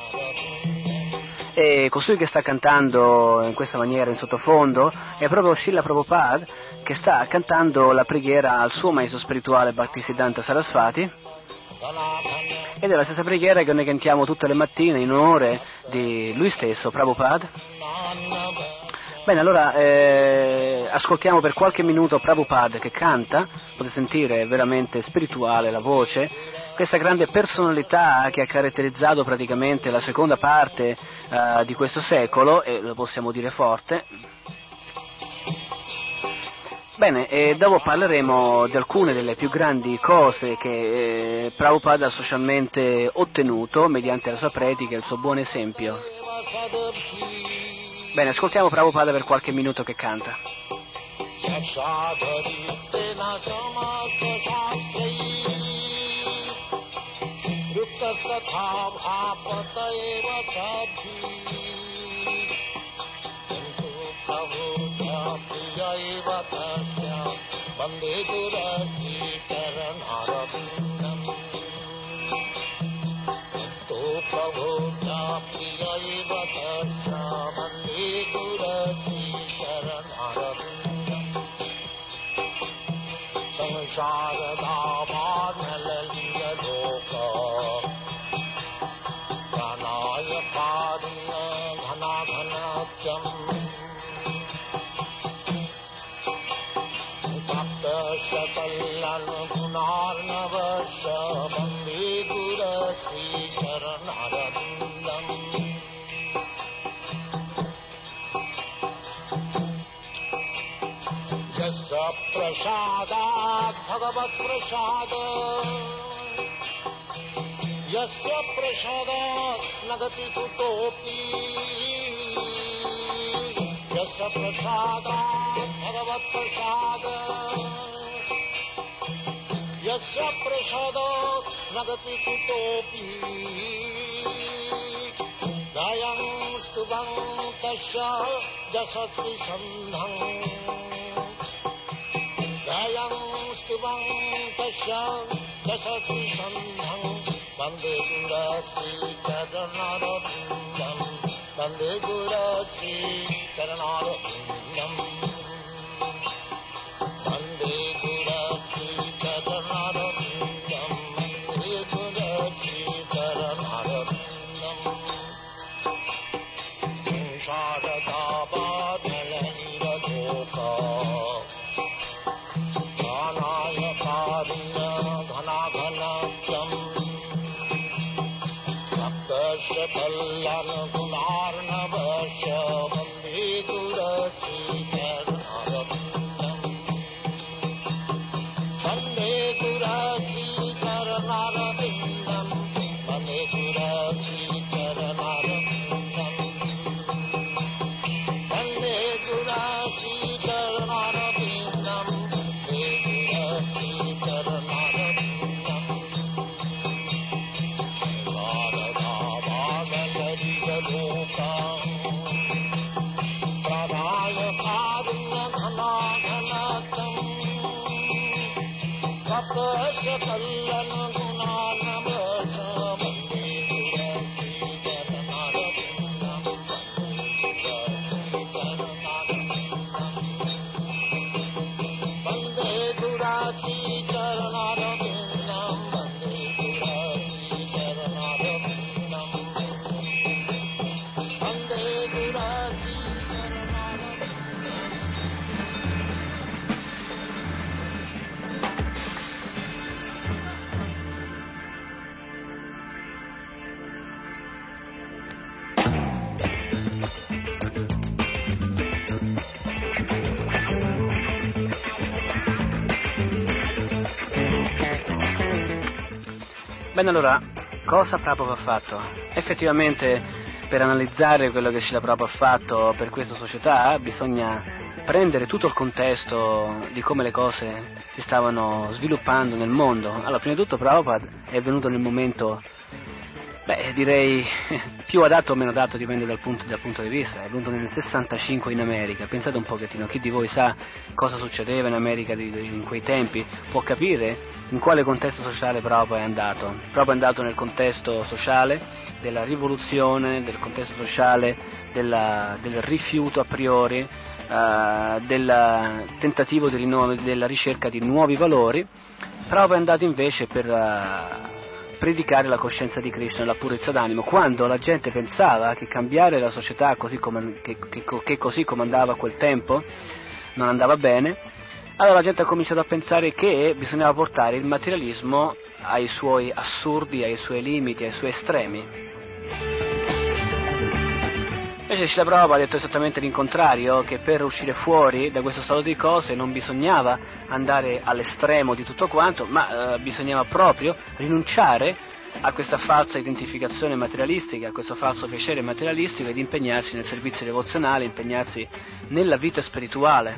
E costui che sta cantando in questa maniera in sottofondo è proprio Srila Prabhupada, che sta cantando la preghiera al suo maestro spirituale Bhaktisiddhanta Sarasvati, ed è la stessa preghiera che noi cantiamo tutte le mattine in onore di lui stesso, Prabhupada. Bene, allora eh, ascoltiamo per qualche minuto Prabhupada che canta, potete sentire, è veramente spirituale la voce, questa grande personalità che ha caratterizzato praticamente la seconda parte eh, di questo secolo, e lo possiamo dire forte. Bene, e dopo parleremo di alcune delle più grandi cose che eh, Prabhupada ha socialmente ottenuto mediante la sua pratica e il suo buon esempio. Bene, ascoltiamo Prabhupada per qualche minuto che canta. Vande Gurasi Charanarabindam To Prabhu Priyaiva Tarsha Vande Gurasi Charanarabindam Sansharadhavarnalaliya loka Pranaya Padina Ghana Ghanatyam Kallan Gunarnavasha Vande Gurasi Charanarabindam Jasa Prasadat Bhagavat Prasadat Yasya Prasadat Nagati Kutopi Yasya Prasadat Bhagavat Prasadat Yasya Prasadat Nagati Kutopi Dayang Stubang Tasya Jasati Sandhang Dayang Stubang Tasya Jasati Sandhang Vande Gurasi Charanarabindam Vande Gurasi Charanarabindam Vande Gurasi Charanarabindam Vande Gurasi Charanarabindam Sansharadhavarnalaliya loka Pranaya Padina Ghana Ghanatyam Saptasya Kallan Gunarnavasya Vande Gurasi Charanarabindam Vande Gurasi Charanarabindam Vande Gurasi Charanarabindam Vande Gurasi Charanarabindam Vande Gurasi Charanarabindam Saradhavarnalaliya loka Pranaya Padina Ghana Ghanatam Saptasya Kallan Gunarnavasha Vande Gurasi Charanarabindam Vande Gurasi Charanarabindam Vande Gurasi Charanarabindam Vande Gurasi Bene, allora, cosa Prabhupada ha fatto? Effettivamente, per analizzare quello che Srila Prabhupada ha fatto per questa società, bisogna prendere tutto il contesto di come le cose si stavano sviluppando nel mondo. Allora, prima di tutto Prabhupada è venuto nel momento, beh, direi più adatto o meno adatto, dipende dal punto, dal punto di vista. È venuto nel sessantacinque in America. Pensate un pochettino, chi di voi sa cosa succedeva in America di, di, in quei tempi può capire in quale contesto sociale Prabhupada è andato. Prabhupada è andato nel contesto sociale della rivoluzione, del contesto sociale della, del rifiuto a priori, uh, del tentativo di rinnovo, della ricerca di nuovi valori. Prabhupada è andato invece per uh, predicare la coscienza di Krishna e la purezza d'animo. Quando la gente pensava che cambiare la società così come, che, che, che così come andava a quel tempo non andava bene, allora la gente ha cominciato a pensare che bisognava portare il materialismo ai suoi assurdi, ai suoi limiti, ai suoi estremi. Invece Invece Srila Prabhupada ha detto esattamente l'incontrario, che per uscire fuori da questo stato di cose non bisognava andare all'estremo di tutto quanto, ma eh, bisognava proprio rinunciare a questa falsa identificazione materialistica, a questo falso piacere materialistico ed impegnarsi nel servizio devozionale, impegnarsi nella vita spirituale.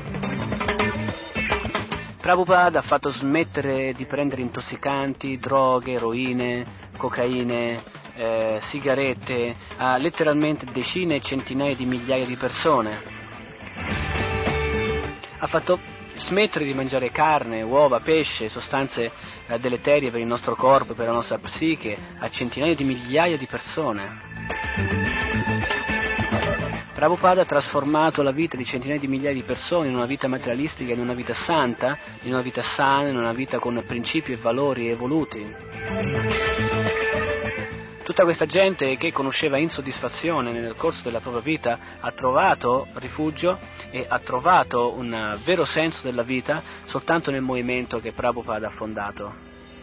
Prabhupada ha fatto smettere di prendere intossicanti, droghe, eroine, cocaine, eh, sigarette a letteralmente decine e centinaia di migliaia di persone. Ha fatto smettere di mangiare carne, uova, pesce, sostanze eh, deleterie per il nostro corpo, per la nostra psiche, a centinaia di migliaia di persone. Prabhupada ha trasformato la vita di centinaia di migliaia di persone in una vita materialistica, in una vita santa, in una vita sana, in una vita con principi e valori evoluti. Tutta questa gente che conosceva insoddisfazione nel corso della propria vita ha trovato rifugio e ha trovato un vero senso della vita soltanto nel movimento che Prabhupada ha fondato.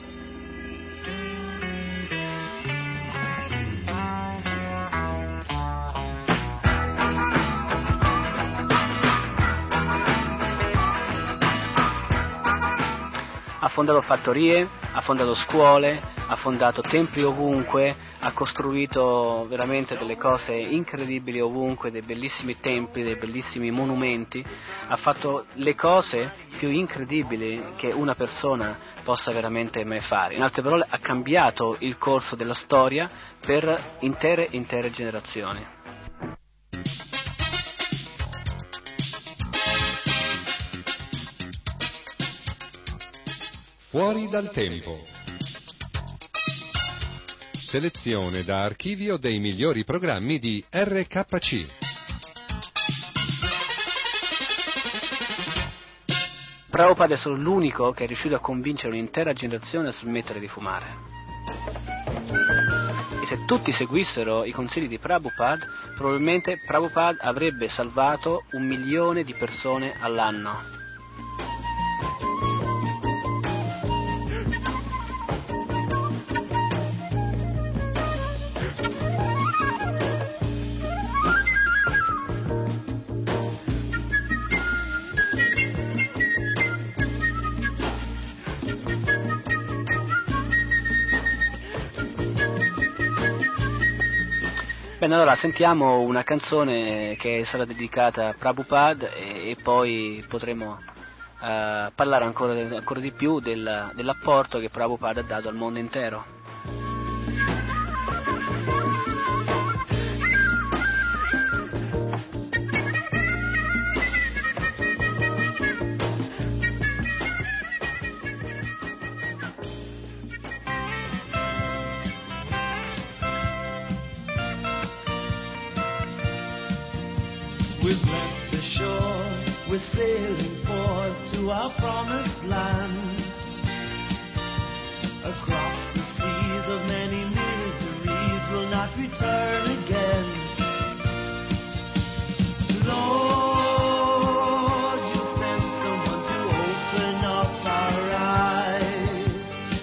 Ha fondato fattorie, ha fondato scuole, ha fondato templi ovunque, ha costruito veramente delle cose incredibili ovunque, dei bellissimi templi, dei bellissimi monumenti, ha fatto le cose più incredibili che una persona possa veramente mai fare. In altre parole, ha cambiato il corso della storia per intere intere generazioni. Fuori dal tempo. Selezione da archivio dei migliori programmi di R K C. Prabhupada è solo l'unico che è riuscito a convincere un'intera generazione a smettere di fumare. E se tutti seguissero i consigli di Prabhupada, probabilmente Prabhupada avrebbe salvato un milione di persone all'anno. Bene, allora sentiamo una canzone che sarà dedicata a Prabhupada e, e poi potremo uh, parlare ancora, ancora di più del, dell'apporto che Prabhupada ha dato al mondo intero. We've left the shore, we're sailing forth to our promised land. Across the seas of many miseries, we'll not return again. Lord, you sent someone to open up our eyes.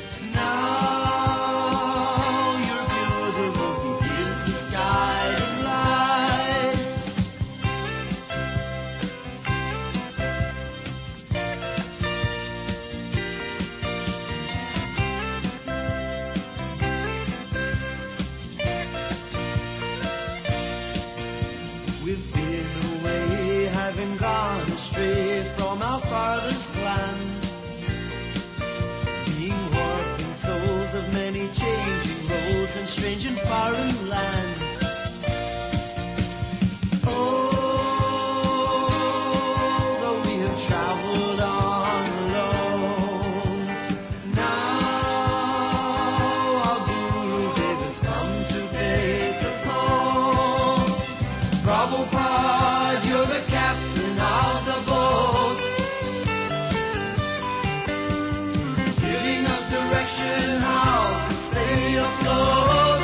Now you're beautiful to give the sky and light. We've been away, having gone astray from our father's land, being orphan souls of many changing roads and strange and foreign lands. Oh, though we have traveled on alone, now our Guru Dev has come to take us home. Prabhupada, you're the captain of the boat, giving us direction how to stay afloat.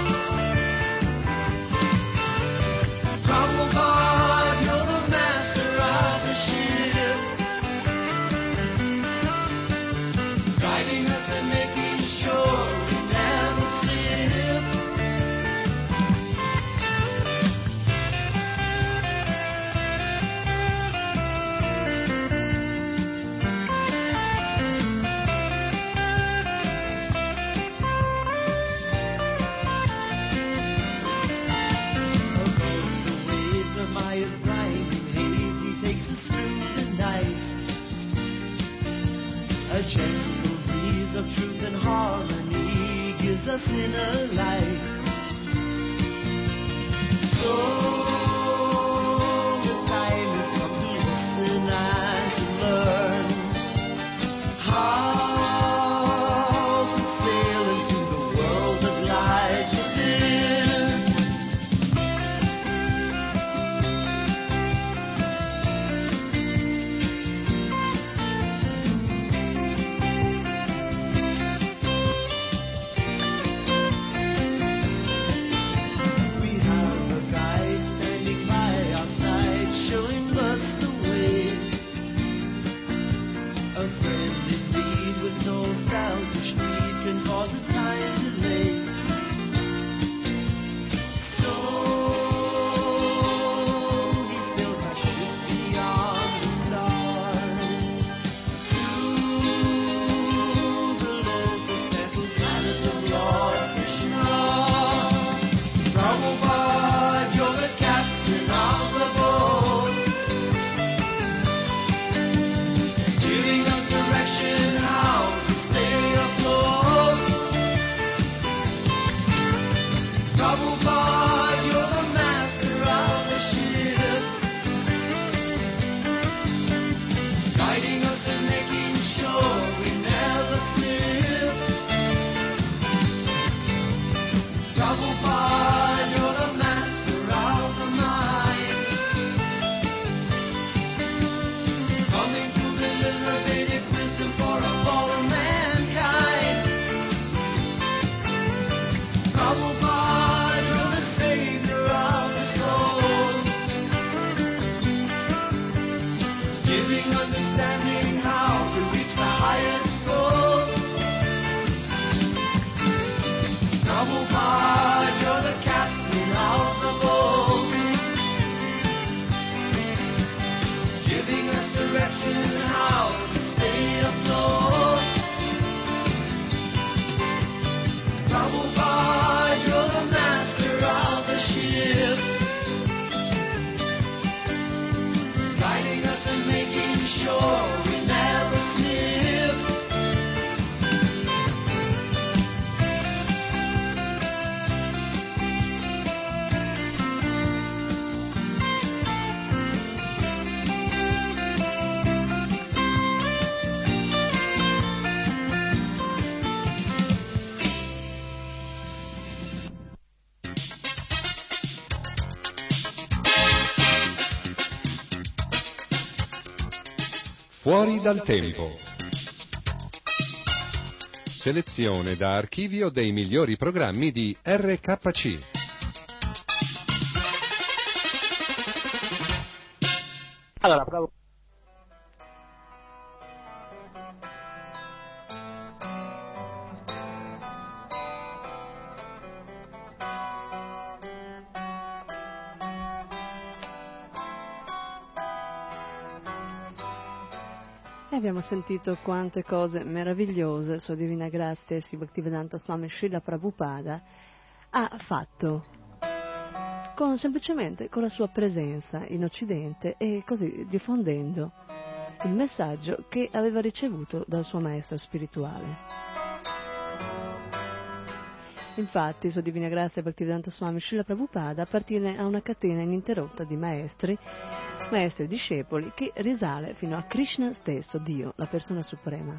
Prabhupada, you're the master of the ship, guiding us and making sure we never slip. us in a light. So the time has come to listen and to learn how to sail into the world that lies within. We have a guide standing by our side, showing us the way. A friend in need with no selfish need can cause a time delay. So he sailed our ship beyond the stars to the lotus petal planet of Lord Krishna. Prabhupada, you're the captain of the boat, giving us direction how to stay afloat. Prabhupada, you're the master of the ship, guiding us and making sure we never slip. Prabhupada, you're the master of the mind, coming to deliver Vedic wisdom for a fallen mankind. Prabhupada, you're the savior of the soul, giving understanding how to reach the highest goal. Prabhupada, you're the captain of the boat, giving us direction how to stay afloat. Prabhupada, you're the master of the ship, guiding us and making sure we never slip. Fuori dal tempo. Selezione da archivio dei migliori programmi di R K C. Allora, provo. E abbiamo sentito quante cose meravigliose Sua Divina Grazia Sri Bhaktivedanta Swami Srila Prabhupada ha fatto con, semplicemente con la sua presenza in Occidente e così diffondendo il messaggio che aveva ricevuto dal suo maestro spirituale. Infatti, Sua Divina Grazia Bhaktivedanta Swami Srila Prabhupada appartiene a una catena ininterrotta di maestri, maestri e discepoli che risale fino a Krishna stesso, Dio, la persona suprema.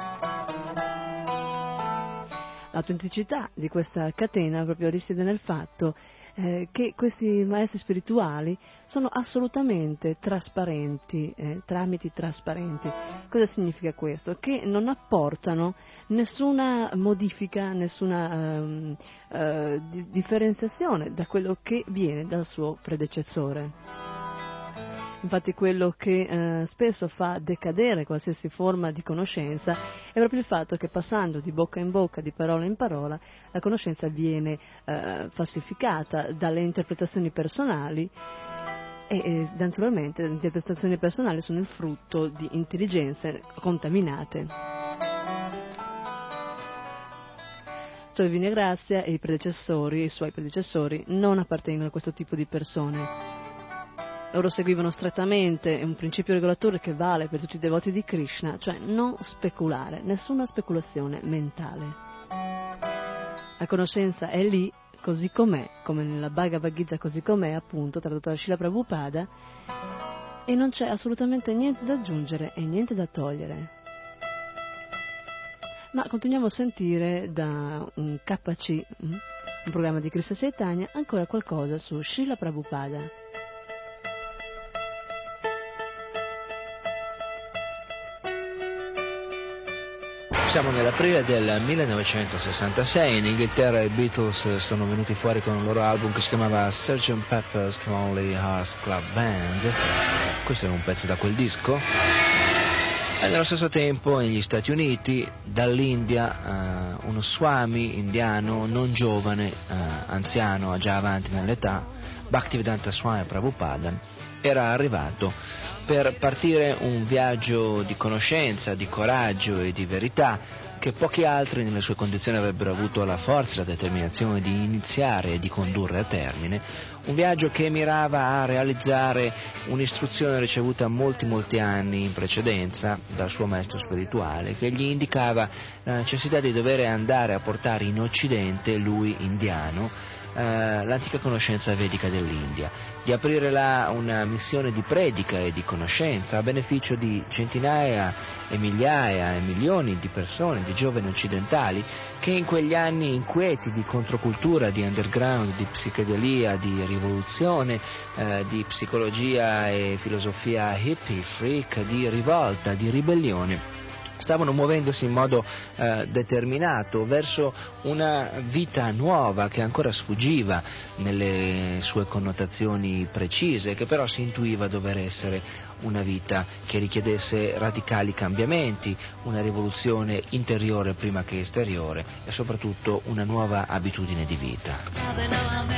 L'autenticità di questa catena proprio risiede nel fatto eh, che questi maestri spirituali sono assolutamente trasparenti, eh, tramiti trasparenti. Cosa significa questo? Che non apportano nessuna modifica, nessuna ehm, eh, di- differenziazione da quello che viene dal suo predecessore. Infatti quello che eh, spesso fa decadere qualsiasi forma di conoscenza è proprio il fatto che passando di bocca in bocca, di parola in parola, la conoscenza viene eh, falsificata dalle interpretazioni personali e, e naturalmente le interpretazioni personali sono il frutto di intelligenze contaminate. Sua Divina Grazia e i predecessori, i suoi predecessori, non appartengono a questo tipo di persone. Loro seguivano strettamente un principio regolatore che vale per tutti i devoti di Krishna, cioè non speculare, nessuna speculazione mentale. La conoscenza è lì, così com'è, come nella Bhagavad Gita così com'è, appunto, tradotto da Srila Prabhupada, e non c'è assolutamente niente da aggiungere e niente da togliere. Ma continuiamo a sentire da un K C, un programma di Krishna Chaitanya, ancora qualcosa su Srila Prabhupada. Siamo nell'aprile del millenovecentosessantasei, in Inghilterra i Beatles sono venuti fuori con un loro album che si chiamava sergeant Pepper's Lonely Hearts Club Band. Questo era un pezzo da quel disco. E nello stesso tempo negli Stati Uniti, dall'India, uh, uno Swami indiano non giovane, uh, anziano, già avanti nell'età, Bhaktivedanta Swami Prabhupada, era arrivato per partire un viaggio di conoscenza, di coraggio e di verità che pochi altri nelle sue condizioni avrebbero avuto la forza e la determinazione di iniziare e di condurre a termine, un viaggio che mirava a realizzare un'istruzione ricevuta molti molti anni in precedenza dal suo maestro spirituale, che gli indicava la necessità di dover andare a portare in Occidente, lui indiano, Uh, l'antica conoscenza vedica dell'India, di aprire là una missione di predica e di conoscenza a beneficio di centinaia e migliaia e milioni di persone, di giovani occidentali che in quegli anni inquieti di controcultura, di underground, di psichedelia, di rivoluzione, uh, di psicologia e filosofia hippie, freak, di rivolta, di ribellione, stavano muovendosi in modo eh, determinato verso una vita nuova che ancora sfuggiva nelle sue connotazioni precise, che però si intuiva dover essere una vita che richiedesse radicali cambiamenti, una rivoluzione interiore prima che esteriore e soprattutto una nuova abitudine di vita.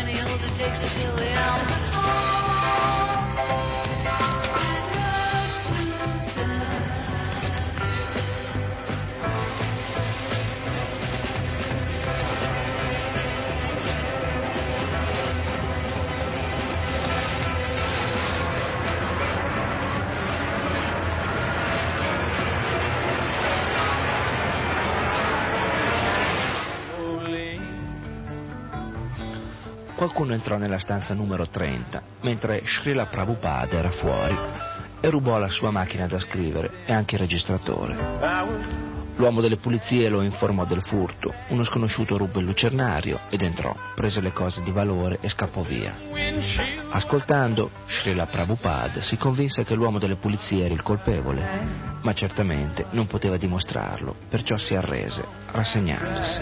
Qualcuno entrò nella stanza numero trenta, mentre Srila Prabhupada era fuori, e rubò la sua macchina da scrivere e anche il registratore. L'uomo delle pulizie lo informò del furto, uno sconosciuto ruppe il lucernario ed entrò, prese le cose di valore e scappò via. Ascoltando, Srila Prabhupada si convinse che l'uomo delle pulizie era il colpevole, ma certamente non poteva dimostrarlo, perciò si arrese, rassegnandosi.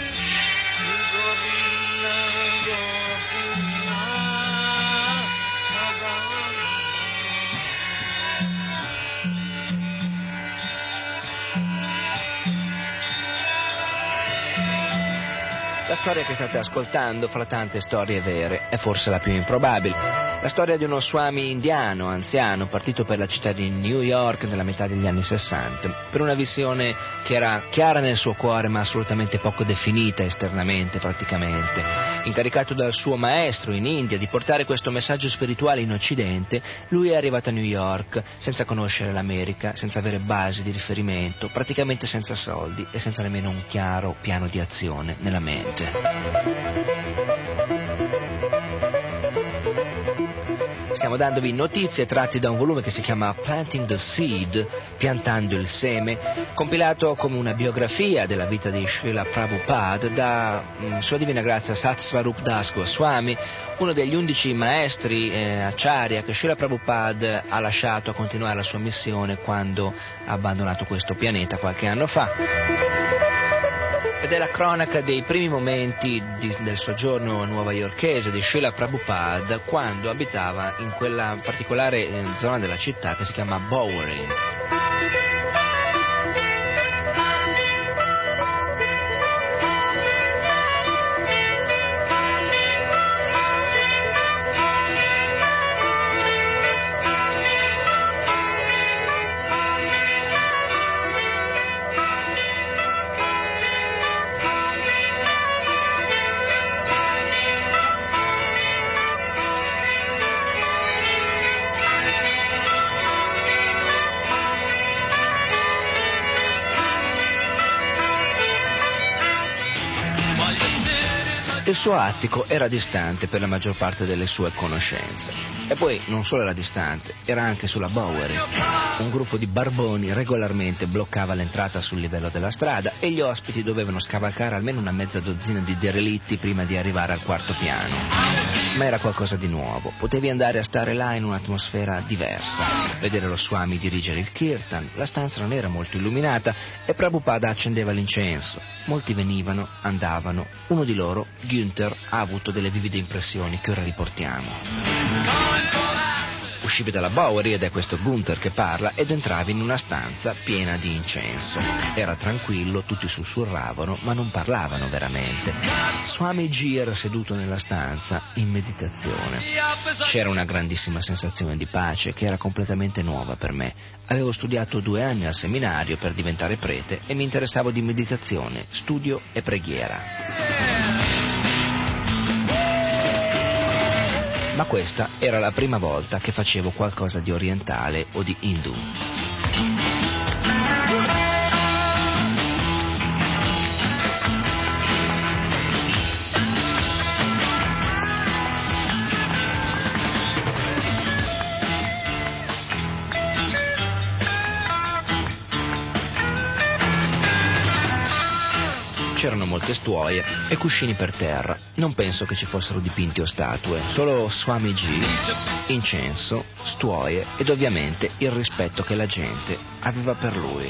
La storia che state ascoltando, fra tante storie vere, è forse la più improbabile. La storia di uno Swami indiano, anziano, partito per la città di New York nella metà degli anni sessanta, per una visione che era chiara nel suo cuore ma assolutamente poco definita esternamente, praticamente. Incaricato dal suo maestro in India di portare questo messaggio spirituale in Occidente, lui è arrivato a New York senza conoscere l'America, senza avere basi di riferimento, praticamente senza soldi e senza nemmeno un chiaro piano di azione nella mente. Stiamo dandovi notizie tratte da un volume che si chiama Planting the Seed, piantando il seme, compilato come una biografia della vita di Srila Prabhupada da mh, Sua Divina Grazia Sat Swarup Das Goswami, uno degli undici maestri eh, acharya che Srila Prabhupada ha lasciato a continuare la sua missione quando ha abbandonato questo pianeta qualche anno fa. Ed è la cronaca dei primi momenti di, del soggiorno newyorkese di Srila Prabhupada quando abitava in quella particolare eh, zona della città che si chiama Bowery. Il suo attico era distante per la maggior parte delle sue conoscenze. E poi non solo era distante, era anche sulla Bowery. Un gruppo di barboni regolarmente bloccava l'entrata sul livello della strada e gli ospiti dovevano scavalcare almeno una mezza dozzina di derelitti prima di arrivare al quarto piano. Ma era qualcosa di nuovo. Potevi andare a stare là in un'atmosfera diversa, vedere lo Swami dirigere il kirtan. La stanza non era molto illuminata e Prabhupada accendeva l'incenso. Molti venivano, andavano. Uno di loro, Günther, ha avuto delle vivide impressioni che ora riportiamo. Uscivi dalla Bowery ed è questo Günther che parla ed entravi in una stanza piena di incenso. Era tranquillo, tutti sussurravano, ma non parlavano veramente. Swami G era seduto nella stanza in meditazione. C'era una grandissima sensazione di pace che era completamente nuova per me. Avevo studiato due anni al seminario per diventare prete e mi interessavo di meditazione, studio e preghiera. Ma questa era la prima volta che facevo qualcosa di orientale o di indù. C'erano molte stuoie e cuscini per terra. Non penso che ci fossero dipinti o statue, solo Swami G, incenso, stuoie ed ovviamente il rispetto che la gente aveva per lui.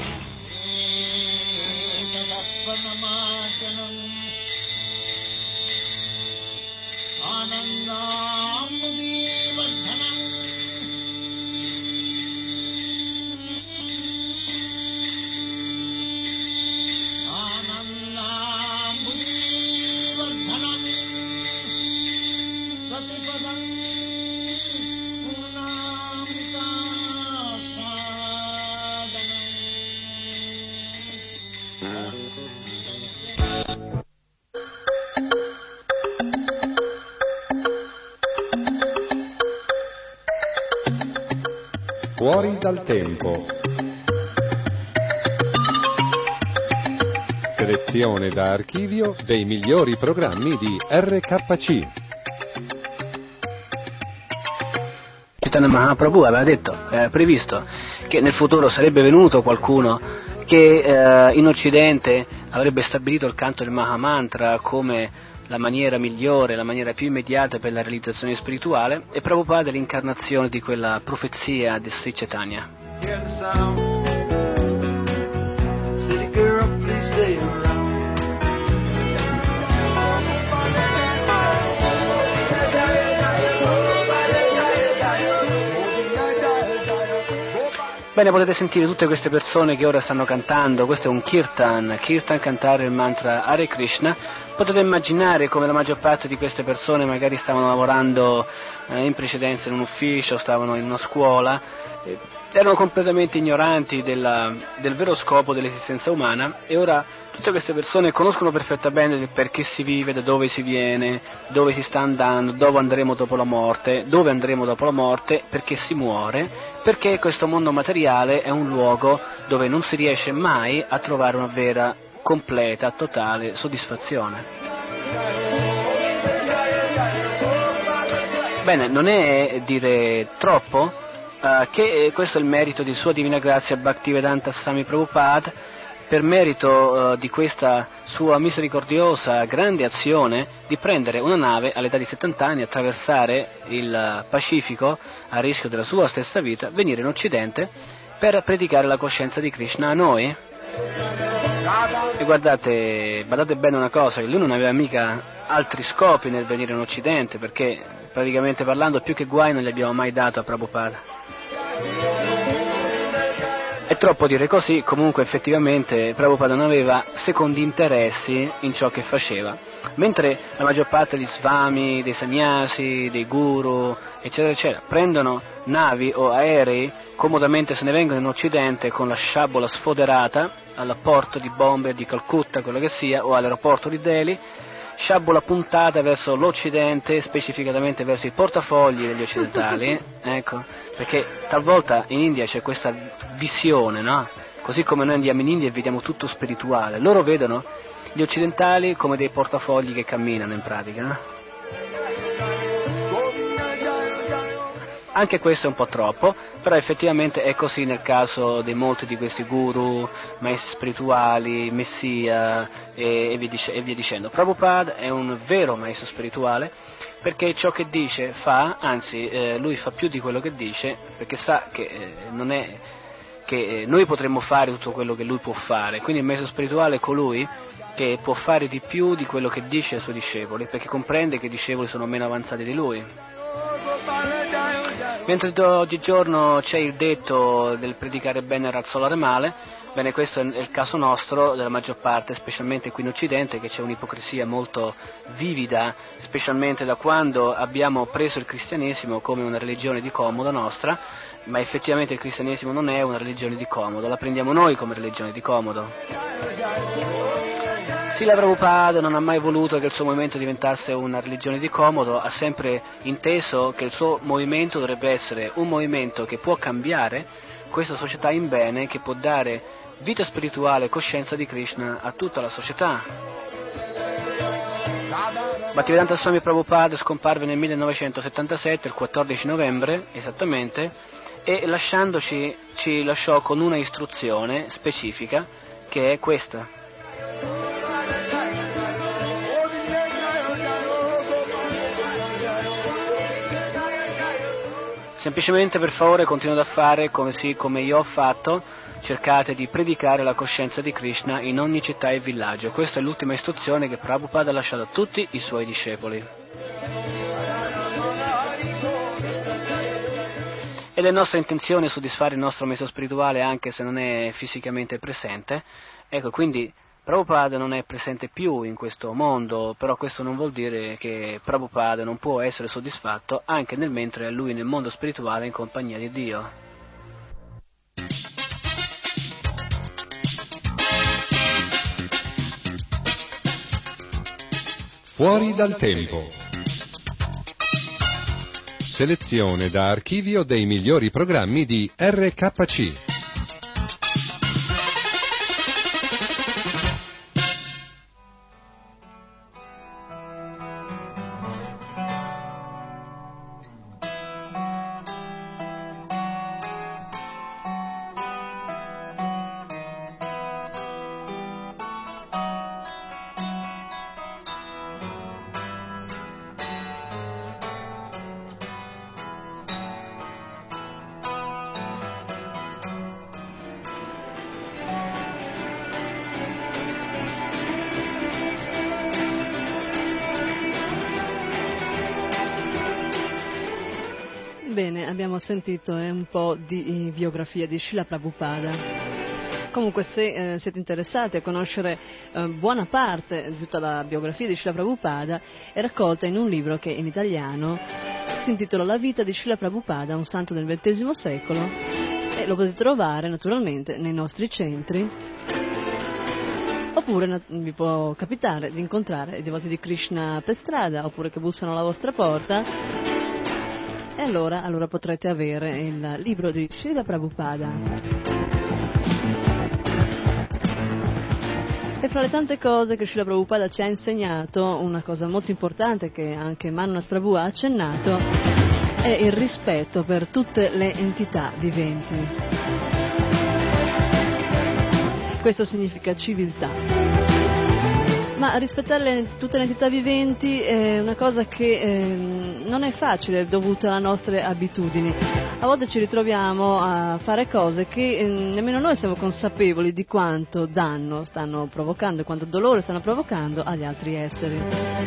Fuori dal tempo. Selezione da archivio dei migliori programmi di R K C. Chaitanya Mahaprabhu aveva detto, eh, previsto, che nel futuro sarebbe venuto qualcuno che eh, in Occidente avrebbe stabilito il canto del Mahamantra come la maniera migliore, la maniera più immediata per la realizzazione spirituale, e Prabhupada è l'incarnazione di quella profezia di Sri Chaitanya. Bene, potete sentire tutte queste persone che ora stanno cantando, questo è un kirtan, kirtan cantare il mantra Hare Krishna. Potete immaginare come la maggior parte di queste persone magari stavano lavorando eh, in precedenza in un ufficio, stavano in una scuola, eh, erano completamente ignoranti della, del vero scopo dell'esistenza umana, e ora tutte queste persone conoscono perfettamente del perché si vive, da dove si viene, dove si sta andando, dove andremo dopo la morte, dove andremo dopo la morte, perché si muore, perché questo mondo materiale è un luogo dove non si riesce mai a trovare una vera, completa, totale soddisfazione. Bene, non è dire troppo uh, che questo è il merito di Sua Divina Grazia Bhaktivedanta Swami Prabhupada, per merito uh, di questa sua misericordiosa grande azione di prendere una nave all'età di settanta anni, attraversare il Pacifico a rischio della sua stessa vita, venire in Occidente per predicare la coscienza di Krishna a noi. E guardate, badate bene una cosa, che lui non aveva mica altri scopi nel venire in Occidente, perché praticamente parlando più che guai non gli abbiamo mai dato a Prabhupada. È troppo dire così, comunque effettivamente Prabhupada non aveva secondi interessi in ciò che faceva, mentre la maggior parte degli swami, dei sannyasi, dei guru, eccetera eccetera, prendono navi o aerei, comodamente se ne vengono in Occidente con la sciabola sfoderata al porto di Bombay, di Calcutta, quello che sia, o all'aeroporto di Delhi, sciabola puntata verso l'Occidente, specificatamente verso i portafogli degli occidentali, ecco, perché talvolta in India c'è questa visione, no? Così come noi andiamo in India e vediamo tutto spirituale, loro vedono gli occidentali come dei portafogli che camminano in pratica, no? Anche questo è un po' troppo, però effettivamente è così nel caso di molti di questi guru, maestri spirituali, messia e, e, via, dic- e via dicendo. Prabhupada è un vero maestro spirituale perché ciò che dice fa, anzi eh, lui fa più di quello che dice, perché sa che eh, non è che eh, noi potremmo fare tutto quello che lui può fare, quindi il maestro spirituale è colui che può fare di più di quello che dice ai suoi discepoli, perché comprende che i discepoli sono meno avanzati di lui. Mentre oggigiorno c'è il detto del predicare bene e razzolare male, bene, questo è il caso nostro, della maggior parte, specialmente qui in Occidente, che c'è un'ipocrisia molto vivida, specialmente da quando abbiamo preso il cristianesimo come una religione di comodo nostra, ma effettivamente il cristianesimo non è una religione di comodo, la prendiamo noi come religione di comodo. Srila Prabhupada non ha mai voluto che il suo movimento diventasse una religione di comodo, ha sempre inteso che il suo movimento dovrebbe essere un movimento che può cambiare questa società in bene, che può dare vita spirituale e coscienza di Krishna a tutta la società. Bhaktivedanta Swami Prabhupada scomparve nel millenovecentosettantasette, il quattordici novembre esattamente, e lasciandoci ci lasciò con una istruzione specifica che è questa. Semplicemente, per favore, continuate a fare come, sì, come io ho fatto, cercate di predicare la coscienza di Krishna in ogni città e villaggio. Questa è l'ultima istruzione che Prabhupada ha lasciato a tutti i suoi discepoli. Ed è nostra intenzione soddisfare il nostro maestro spirituale anche se non è fisicamente presente. Ecco, quindi Prabhupada non è presente più in questo mondo, però questo non vuol dire che Prabhupada non può essere soddisfatto anche nel mentre è lui nel mondo spirituale in compagnia di Dio. Fuori dal tempo. Selezione da archivio dei migliori programmi di R K C. Bene, abbiamo sentito eh, un po' di biografia di Srila Prabhupada. Comunque, se eh, siete interessati a conoscere eh, buona parte di tutta la biografia di Srila Prabhupada, è raccolta in un libro che in italiano si intitola La vita di Srila Prabhupada, un santo del ventesimo secolo, e lo potete trovare naturalmente nei nostri centri, oppure vi può capitare di incontrare i devoti di Krishna per strada, oppure che bussano alla vostra porta. E allora, allora potrete avere il libro di Srila Prabhupada. E fra le tante cose che Srila Prabhupada ci ha insegnato, una cosa molto importante che anche Manonath Prabhu ha accennato è il rispetto per tutte le entità viventi. Questo significa civiltà. Ma rispettare le, tutte le entità viventi è una cosa che eh, non è facile dovuta alle nostre abitudini. A volte ci ritroviamo a fare cose che eh, nemmeno noi siamo consapevoli di quanto danno stanno provocando e quanto dolore stanno provocando agli altri esseri.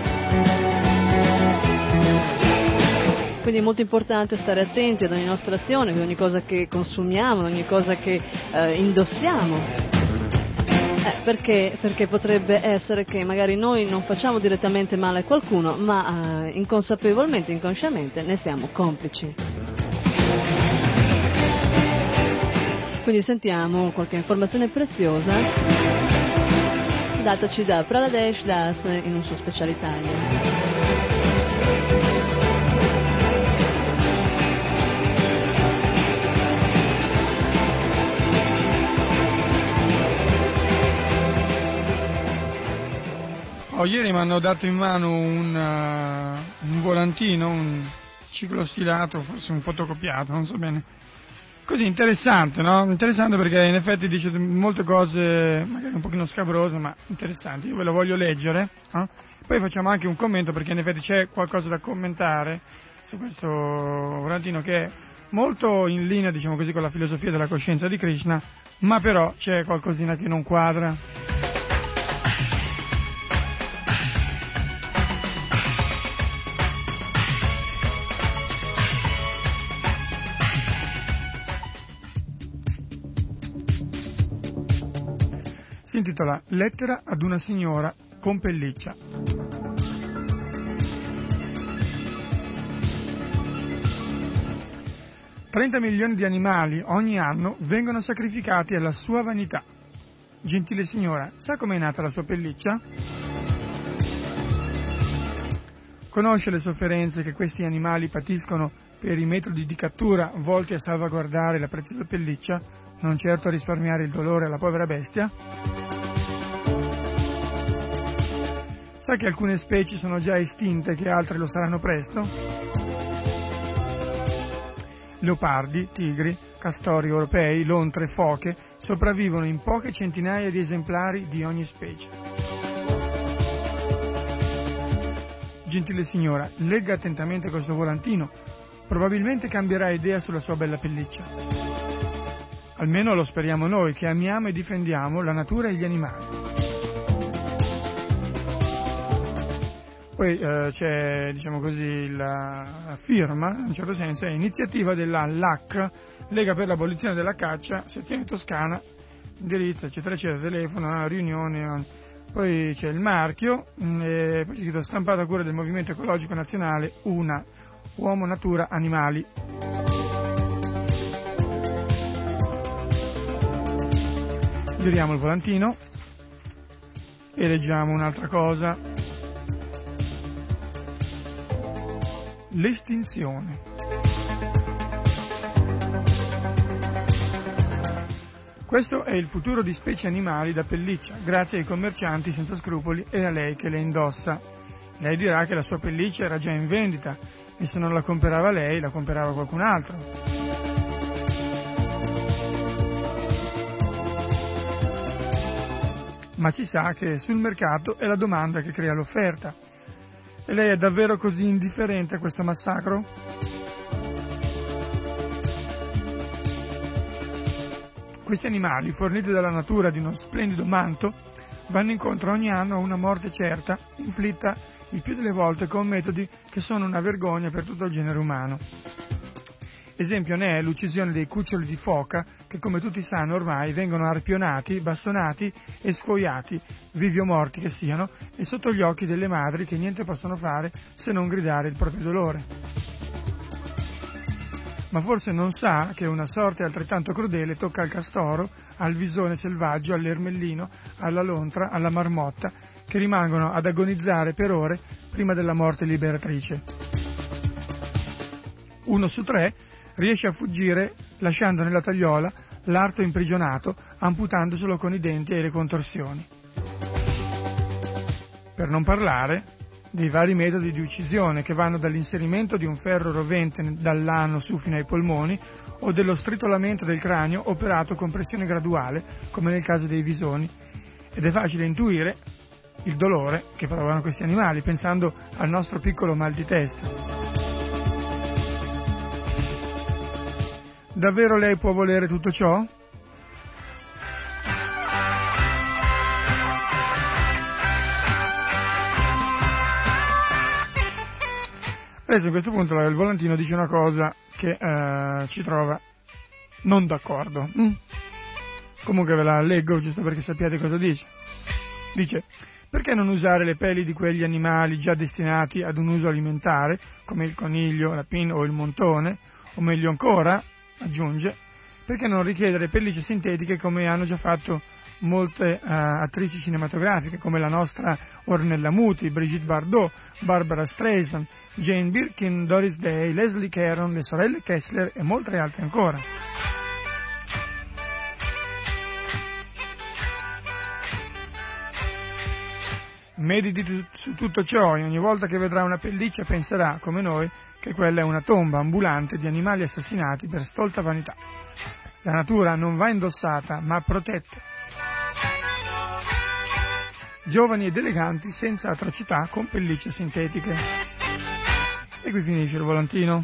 Quindi è molto importante stare attenti ad ogni nostra azione, ad ogni cosa che consumiamo, ad ogni cosa che eh, indossiamo. Eh, perché? Perché potrebbe essere che magari noi non facciamo direttamente male a qualcuno, ma eh, inconsapevolmente, inconsciamente ne siamo complici. Quindi sentiamo qualche informazione preziosa dataci da Praladesh Das in un suo speciale Italia. Oh, ieri mi hanno dato in mano un, uh, un volantino, un ciclo stilato, forse un fotocopiato, non so bene. Così, interessante, no? Interessante perché in effetti dice molte cose magari un pochino scabrose, ma interessanti. Io ve lo voglio leggere, no? Poi facciamo anche un commento perché in effetti c'è qualcosa da commentare su questo volantino che è molto in linea, diciamo così, con la filosofia della coscienza di Krishna, ma però c'è qualcosina che non quadra. Si intitola Lettera ad una signora con pelliccia. trenta milioni di animali ogni anno vengono sacrificati alla sua vanità. Gentile signora, sa com'è nata la sua pelliccia? Conosce le sofferenze che questi animali patiscono per i metodi di cattura volti a salvaguardare la preziosa pelliccia, non certo a risparmiare il dolore alla povera bestia? Sa che alcune specie sono già estinte e che altre lo saranno presto? Leopardi, tigri, castori europei, lontre, foche sopravvivono in poche centinaia di esemplari di ogni specie. Gentile signora, legga attentamente questo volantino, probabilmente cambierà idea sulla sua bella pelliccia. Almeno lo speriamo noi, che amiamo e difendiamo la natura e gli animali. Poi eh, c'è, diciamo così, la firma, in un certo senso, è iniziativa della L A C, Lega per l'abolizione della caccia, sezione toscana, indirizzo, eccetera, eccetera, telefono, riunione, poi c'è il marchio, e poi c'è scritto stampato a cura del Movimento Ecologico Nazionale, una, Uomo, Natura, Animali. Giriamo il volantino e leggiamo un'altra cosa. L'estinzione. Questo è il futuro di specie animali da pelliccia, grazie ai commercianti senza scrupoli e a lei che le indossa. Lei dirà che la sua pelliccia era già in vendita e se non la comprava lei, la comprava qualcun altro. Ma si sa che sul mercato è la domanda che crea l'offerta. E lei è davvero così indifferente a questo massacro? Questi animali, forniti dalla natura di uno splendido manto, vanno incontro ogni anno a una morte certa, inflitta il più delle volte con metodi che sono una vergogna per tutto il genere umano. Esempio ne è l'uccisione dei cuccioli di foca che, come tutti sanno ormai, vengono arpionati, bastonati e scuoiati, vivi o morti che siano, e sotto gli occhi delle madri che niente possono fare se non gridare il proprio dolore. Ma forse non sa che una sorte altrettanto crudele tocca al castoro, al visone selvaggio, all'ermellino, alla lontra, alla marmotta, che rimangono ad agonizzare per ore prima della morte liberatrice. Uno su tre riesce a fuggire lasciando nella tagliola l'arto imprigionato, amputandoselo con i denti e le contorsioni. Per non parlare dei vari metodi di uccisione che vanno dall'inserimento di un ferro rovente dall'ano su fino ai polmoni o dello stritolamento del cranio operato con pressione graduale, come nel caso dei visoni, ed è facile intuire il dolore che provano questi animali pensando al nostro piccolo mal di testa. Davvero lei può volere tutto ciò? Adesso a questo punto il volantino dice una cosa che eh, ci trova non d'accordo. Mm? Comunque ve la leggo giusto perché sappiate cosa dice. Dice: perché non usare le pelli di quegli animali già destinati ad un uso alimentare, come il coniglio, la pinna o il montone, o meglio ancora, aggiunge, perché non richiedere pellicce sintetiche come hanno già fatto molte uh, attrici cinematografiche come la nostra Ornella Muti, Brigitte Bardot, Barbara Streisand, Jane Birkin, Doris Day, Leslie Caron, le sorelle Kessler e molte altre ancora. mediti su tutto ciò e ogni volta che vedrà una pelliccia penserà, come noi, che quella è una tomba ambulante di animali assassinati per stolta vanità. La natura non va indossata, ma protetta. Giovani ed eleganti, senza atrocità, con pellicce sintetiche. E qui finisce il volantino.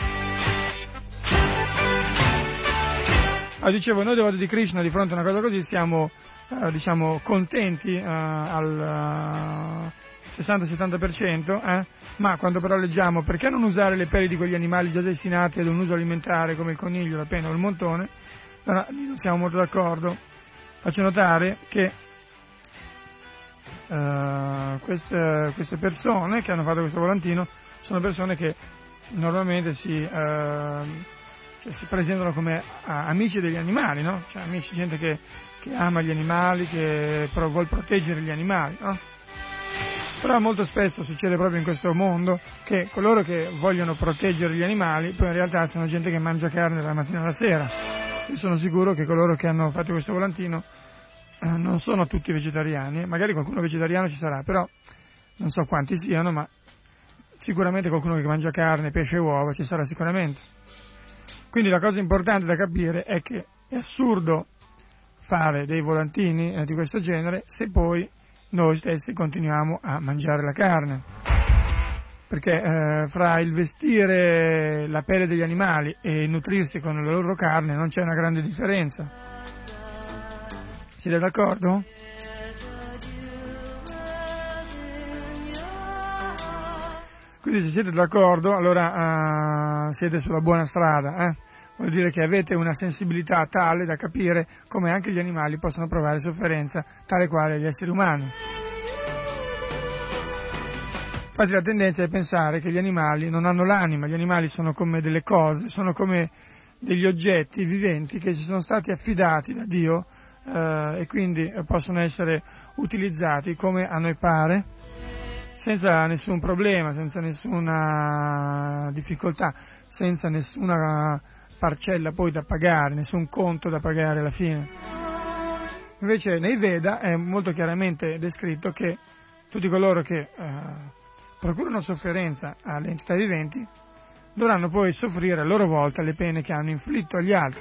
Ah, dicevo, noi devoti di Krishna di fronte a una cosa così siamo, eh, diciamo, contenti eh, al uh, sessanta settanta per cento, eh? Ma quando però leggiamo perché non usare le peli di quegli animali già destinati ad un uso alimentare come il coniglio, la penna o il montone, no, non siamo molto d'accordo. Faccio notare che uh, queste, queste persone che hanno fatto questo volantino sono persone che normalmente si... Uh, Cioè, si presentano come a, amici degli animali, no? Cioè amici, gente che, che ama gli animali, che pro, vuol proteggere gli animali, no? Però molto spesso succede proprio in questo mondo che coloro che vogliono proteggere gli animali poi in realtà sono gente che mangia carne dalla mattina alla sera. Io sono sicuro che coloro che hanno fatto questo volantino eh, non sono tutti vegetariani, magari qualcuno vegetariano ci sarà, però non so quanti siano, ma sicuramente qualcuno che mangia carne, pesce e uova ci sarà sicuramente. Quindi la cosa importante da capire è che è assurdo fare dei volantini eh, di questo genere se poi noi stessi continuiamo a mangiare la carne. Perché eh, fra il vestire la pelle degli animali e nutrirsi con la loro carne non c'è una grande differenza. Siete d'accordo? Quindi se siete d'accordo, allora uh, siete sulla buona strada, eh? Vuol dire che avete una sensibilità tale da capire come anche gli animali possono provare sofferenza, tale quale gli esseri umani. Infatti la tendenza è pensare che gli animali non hanno l'anima, gli animali sono come delle cose, sono come degli oggetti viventi che ci sono stati affidati da Dio uh, e quindi possono essere utilizzati come a noi pare, senza nessun problema, senza nessuna difficoltà, senza nessuna parcella poi da pagare, nessun conto da pagare alla fine. Invece nei Veda è molto chiaramente descritto che tutti coloro che eh, procurano sofferenza alle entità viventi dovranno poi soffrire a loro volta le pene che hanno inflitto agli altri.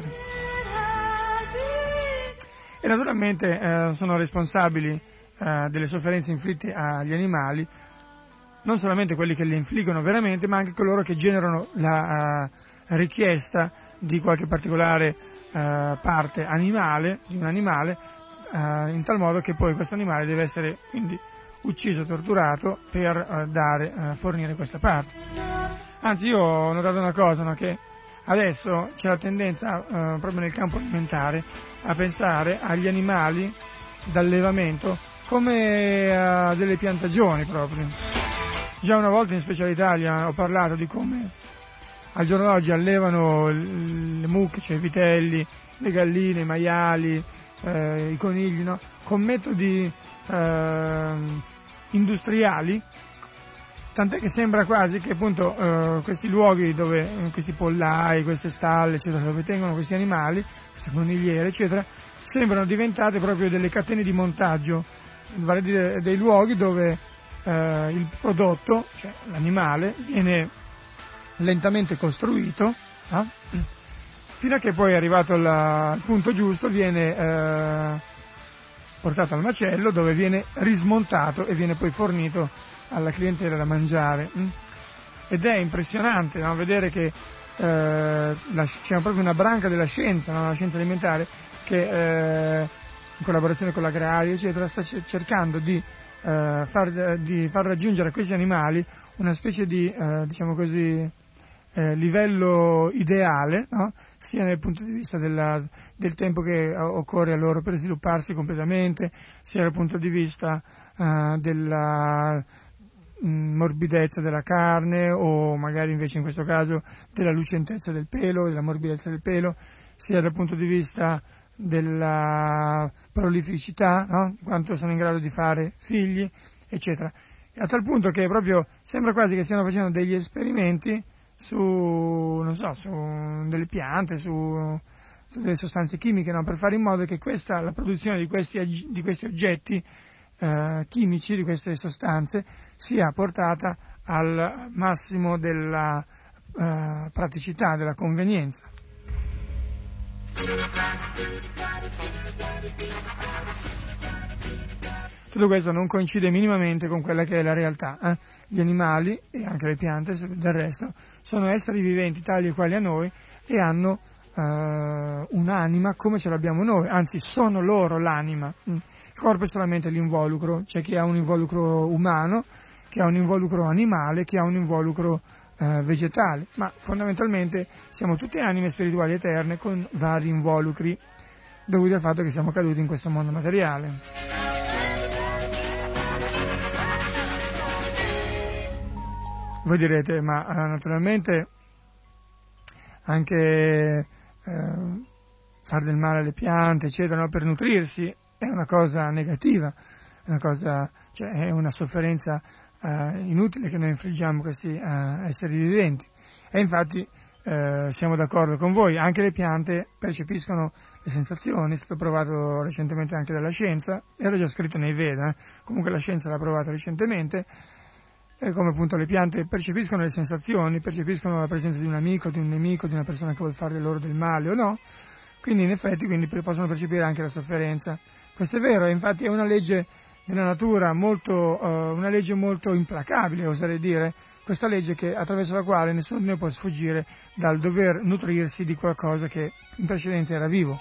E naturalmente eh, sono responsabili eh, delle sofferenze inflitte agli animali non solamente quelli che le infliggono veramente, ma anche coloro che generano la uh, richiesta di qualche particolare uh, parte animale, di un animale, uh, in tal modo che poi questo animale deve essere quindi ucciso, torturato per uh, dare, uh, fornire questa parte. Anzi, io ho notato una cosa, no? Che adesso c'è la tendenza, uh, proprio nel campo alimentare, a pensare agli animali d'allevamento come a uh, delle piantagioni proprio. Già una volta in Special Italia ho parlato di come al giorno d'oggi allevano le mucche, cioè i vitelli, le galline, i maiali, eh, i conigli, no? Con metodi eh, industriali, tant'è che sembra quasi che appunto eh, questi luoghi dove, questi pollai, queste stalle, eccetera, dove tengono questi animali, queste conigliere, eccetera, sembrano diventate proprio delle catene di montaggio, vale a dire dei luoghi dove Uh, il prodotto, cioè l'animale, viene lentamente costruito, eh? fino a che poi arrivato al, al punto giusto viene uh, portato al macello dove viene rismontato e viene poi fornito alla clientela da mangiare. Mm? Ed è impressionante, no? Vedere che uh, la, c'è proprio una branca della scienza, no? La scienza alimentare, che uh, in collaborazione con l'agrario, eccetera, sta cercando di Uh, far, di far raggiungere a questi animali una specie di, uh, diciamo così, eh, livello ideale, no? Sia dal punto di vista della, del tempo che occorre a loro per svilupparsi completamente, sia dal punto di vista uh, della mh, morbidezza della carne, o magari invece in questo caso della lucentezza del pelo, della morbidezza del pelo, sia dal punto di vista della prolificità, no? Quanto sono in grado di fare figli, eccetera. E a tal punto che proprio sembra quasi che stiano facendo degli esperimenti su, non so, su delle piante, su, su delle sostanze chimiche, no? Per fare in modo che questa, la produzione di questi, di questi oggetti eh, chimici, di queste sostanze, sia portata al massimo della eh, praticità, della convenienza. Tutto questo non coincide minimamente con quella che è la realtà. Eh? Gli animali, e anche le piante del resto, sono esseri viventi tali e quali a noi e hanno eh, un'anima come ce l'abbiamo noi, anzi sono loro l'anima. Il corpo è solamente l'involucro, c'è chi ha un involucro umano, chi ha un involucro animale, chi ha un involucro eh, vegetale, ma fondamentalmente siamo tutte anime spirituali eterne con vari involucri dovuti al fatto che siamo caduti in questo mondo materiale. Voi direte, ma eh, naturalmente anche eh, far del male alle piante, eccetera, no, per nutrirsi è una cosa negativa, è una cosa, cioè è una sofferenza eh, inutile che noi infliggiamo a questi eh, esseri viventi. E infatti eh, siamo d'accordo con voi, anche le piante percepiscono le sensazioni, è stato provato recentemente anche dalla scienza, era già scritto nei Veda, eh, comunque la scienza l'ha provato recentemente. E come appunto le piante percepiscono le sensazioni, percepiscono la presenza di un amico, di un nemico, di una persona che vuole fare loro del male o no, quindi in effetti quindi possono percepire anche la sofferenza. Questo è vero, e infatti è una legge della natura molto, uh, una legge molto implacabile, oserei dire, questa legge che, attraverso la quale nessuno di noi può sfuggire dal dover nutrirsi di qualcosa che in precedenza era vivo.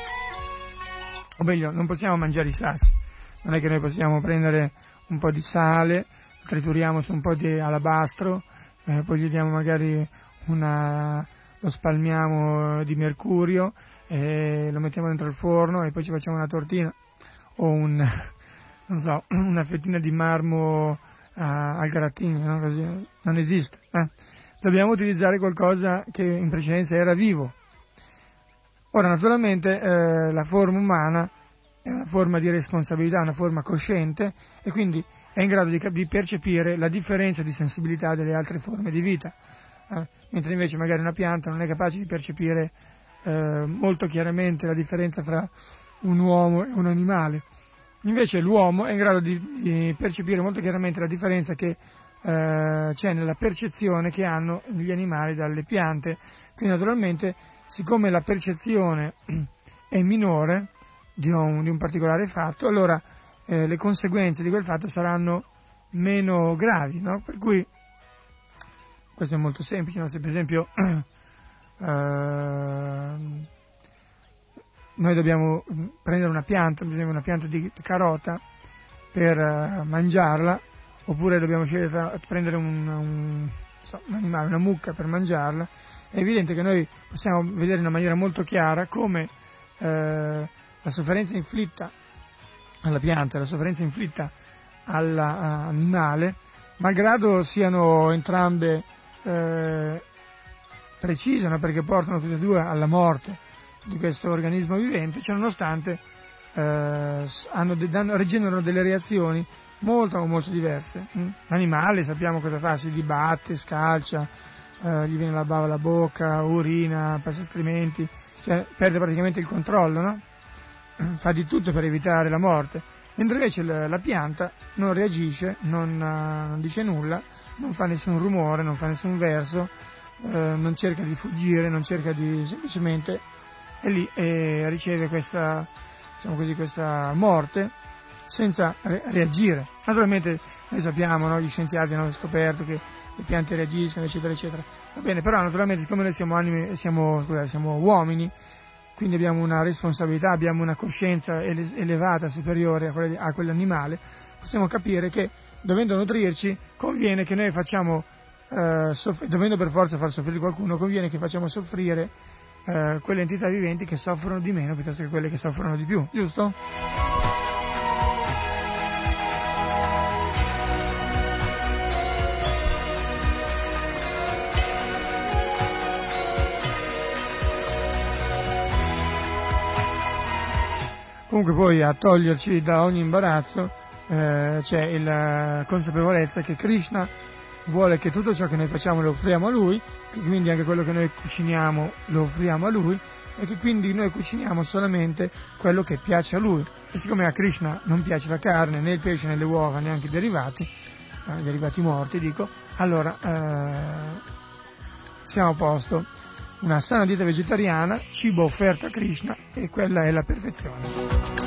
O meglio, non possiamo mangiare i sassi, non è che noi possiamo prendere un po' di sale, trituriamo su un po' di alabastro, eh, poi gli diamo magari una, lo spalmiamo di mercurio, e lo mettiamo dentro il forno e poi ci facciamo una tortina o un, non so, una fettina di marmo uh, al grattino, no? Così non esiste. Eh? Dobbiamo utilizzare qualcosa che in precedenza era vivo. Ora, naturalmente, eh, la forma umana è una forma di responsabilità, una forma cosciente, e quindi è in grado di, di percepire la differenza di sensibilità delle altre forme di vita, eh, mentre invece magari una pianta non è capace di percepire eh, molto chiaramente la differenza fra un uomo e un animale. Invece l'uomo è in grado di, di percepire molto chiaramente la differenza che eh, c'è nella percezione che hanno gli animali dalle piante. Quindi naturalmente, siccome la percezione è minore di un, di un particolare fatto, allora Eh, le conseguenze di quel fatto saranno meno gravi, no? Per cui questo è molto semplice, no? Se per esempio eh, noi dobbiamo prendere una pianta, per esempio una pianta di carota per eh, mangiarla, oppure dobbiamo scegliere tra, prendere un, un, so, un animale, una mucca per mangiarla, è evidente che noi possiamo vedere in una maniera molto chiara come eh, la sofferenza inflitta alla pianta, la sofferenza inflitta all'animale, malgrado siano entrambe eh, precise, no? Perché portano tutte e due alla morte di questo organismo vivente, cioè nonostante eh, hanno de- danno, rigenerano delle reazioni molto molto diverse. Mm? L'animale sappiamo cosa fa, si dibatte, scalcia, eh, gli viene la bava alla bocca, urina, passa escrementi, cioè perde praticamente il controllo, no? Fa di tutto per evitare la morte, mentre invece la, la pianta non reagisce, non, uh, non dice nulla, non fa nessun rumore, non fa nessun verso, uh, non cerca di fuggire, non cerca di, semplicemente è lì e riceve questa, diciamo così, questa morte senza re- reagire. Naturalmente noi sappiamo, no, gli scienziati hanno scoperto che le piante reagiscono, eccetera, eccetera. Va bene, però naturalmente siccome noi siamo anime, siamo, scusate, siamo uomini, quindi abbiamo una responsabilità, abbiamo una coscienza elevata, superiore a, quella, a quell'animale, possiamo capire che dovendo nutrirci conviene che noi facciamo, eh, soff- dovendo per forza far soffrire qualcuno, conviene che facciamo soffrire eh, quelle entità viventi che soffrono di meno piuttosto che quelle che soffrono di più, giusto? Comunque poi a toglierci da ogni imbarazzo eh, c'è la consapevolezza che Krishna vuole che tutto ciò che noi facciamo lo offriamo a Lui, che quindi anche quello che noi cuciniamo lo offriamo a Lui, e che quindi noi cuciniamo solamente quello che piace a Lui. E siccome a Krishna non piace la carne, né il pesce, né le uova, neanche i derivati, eh, derivati morti dico, allora eh, siamo a posto. Una sana dieta vegetariana, cibo offerto a Krishna, e quella è la perfezione.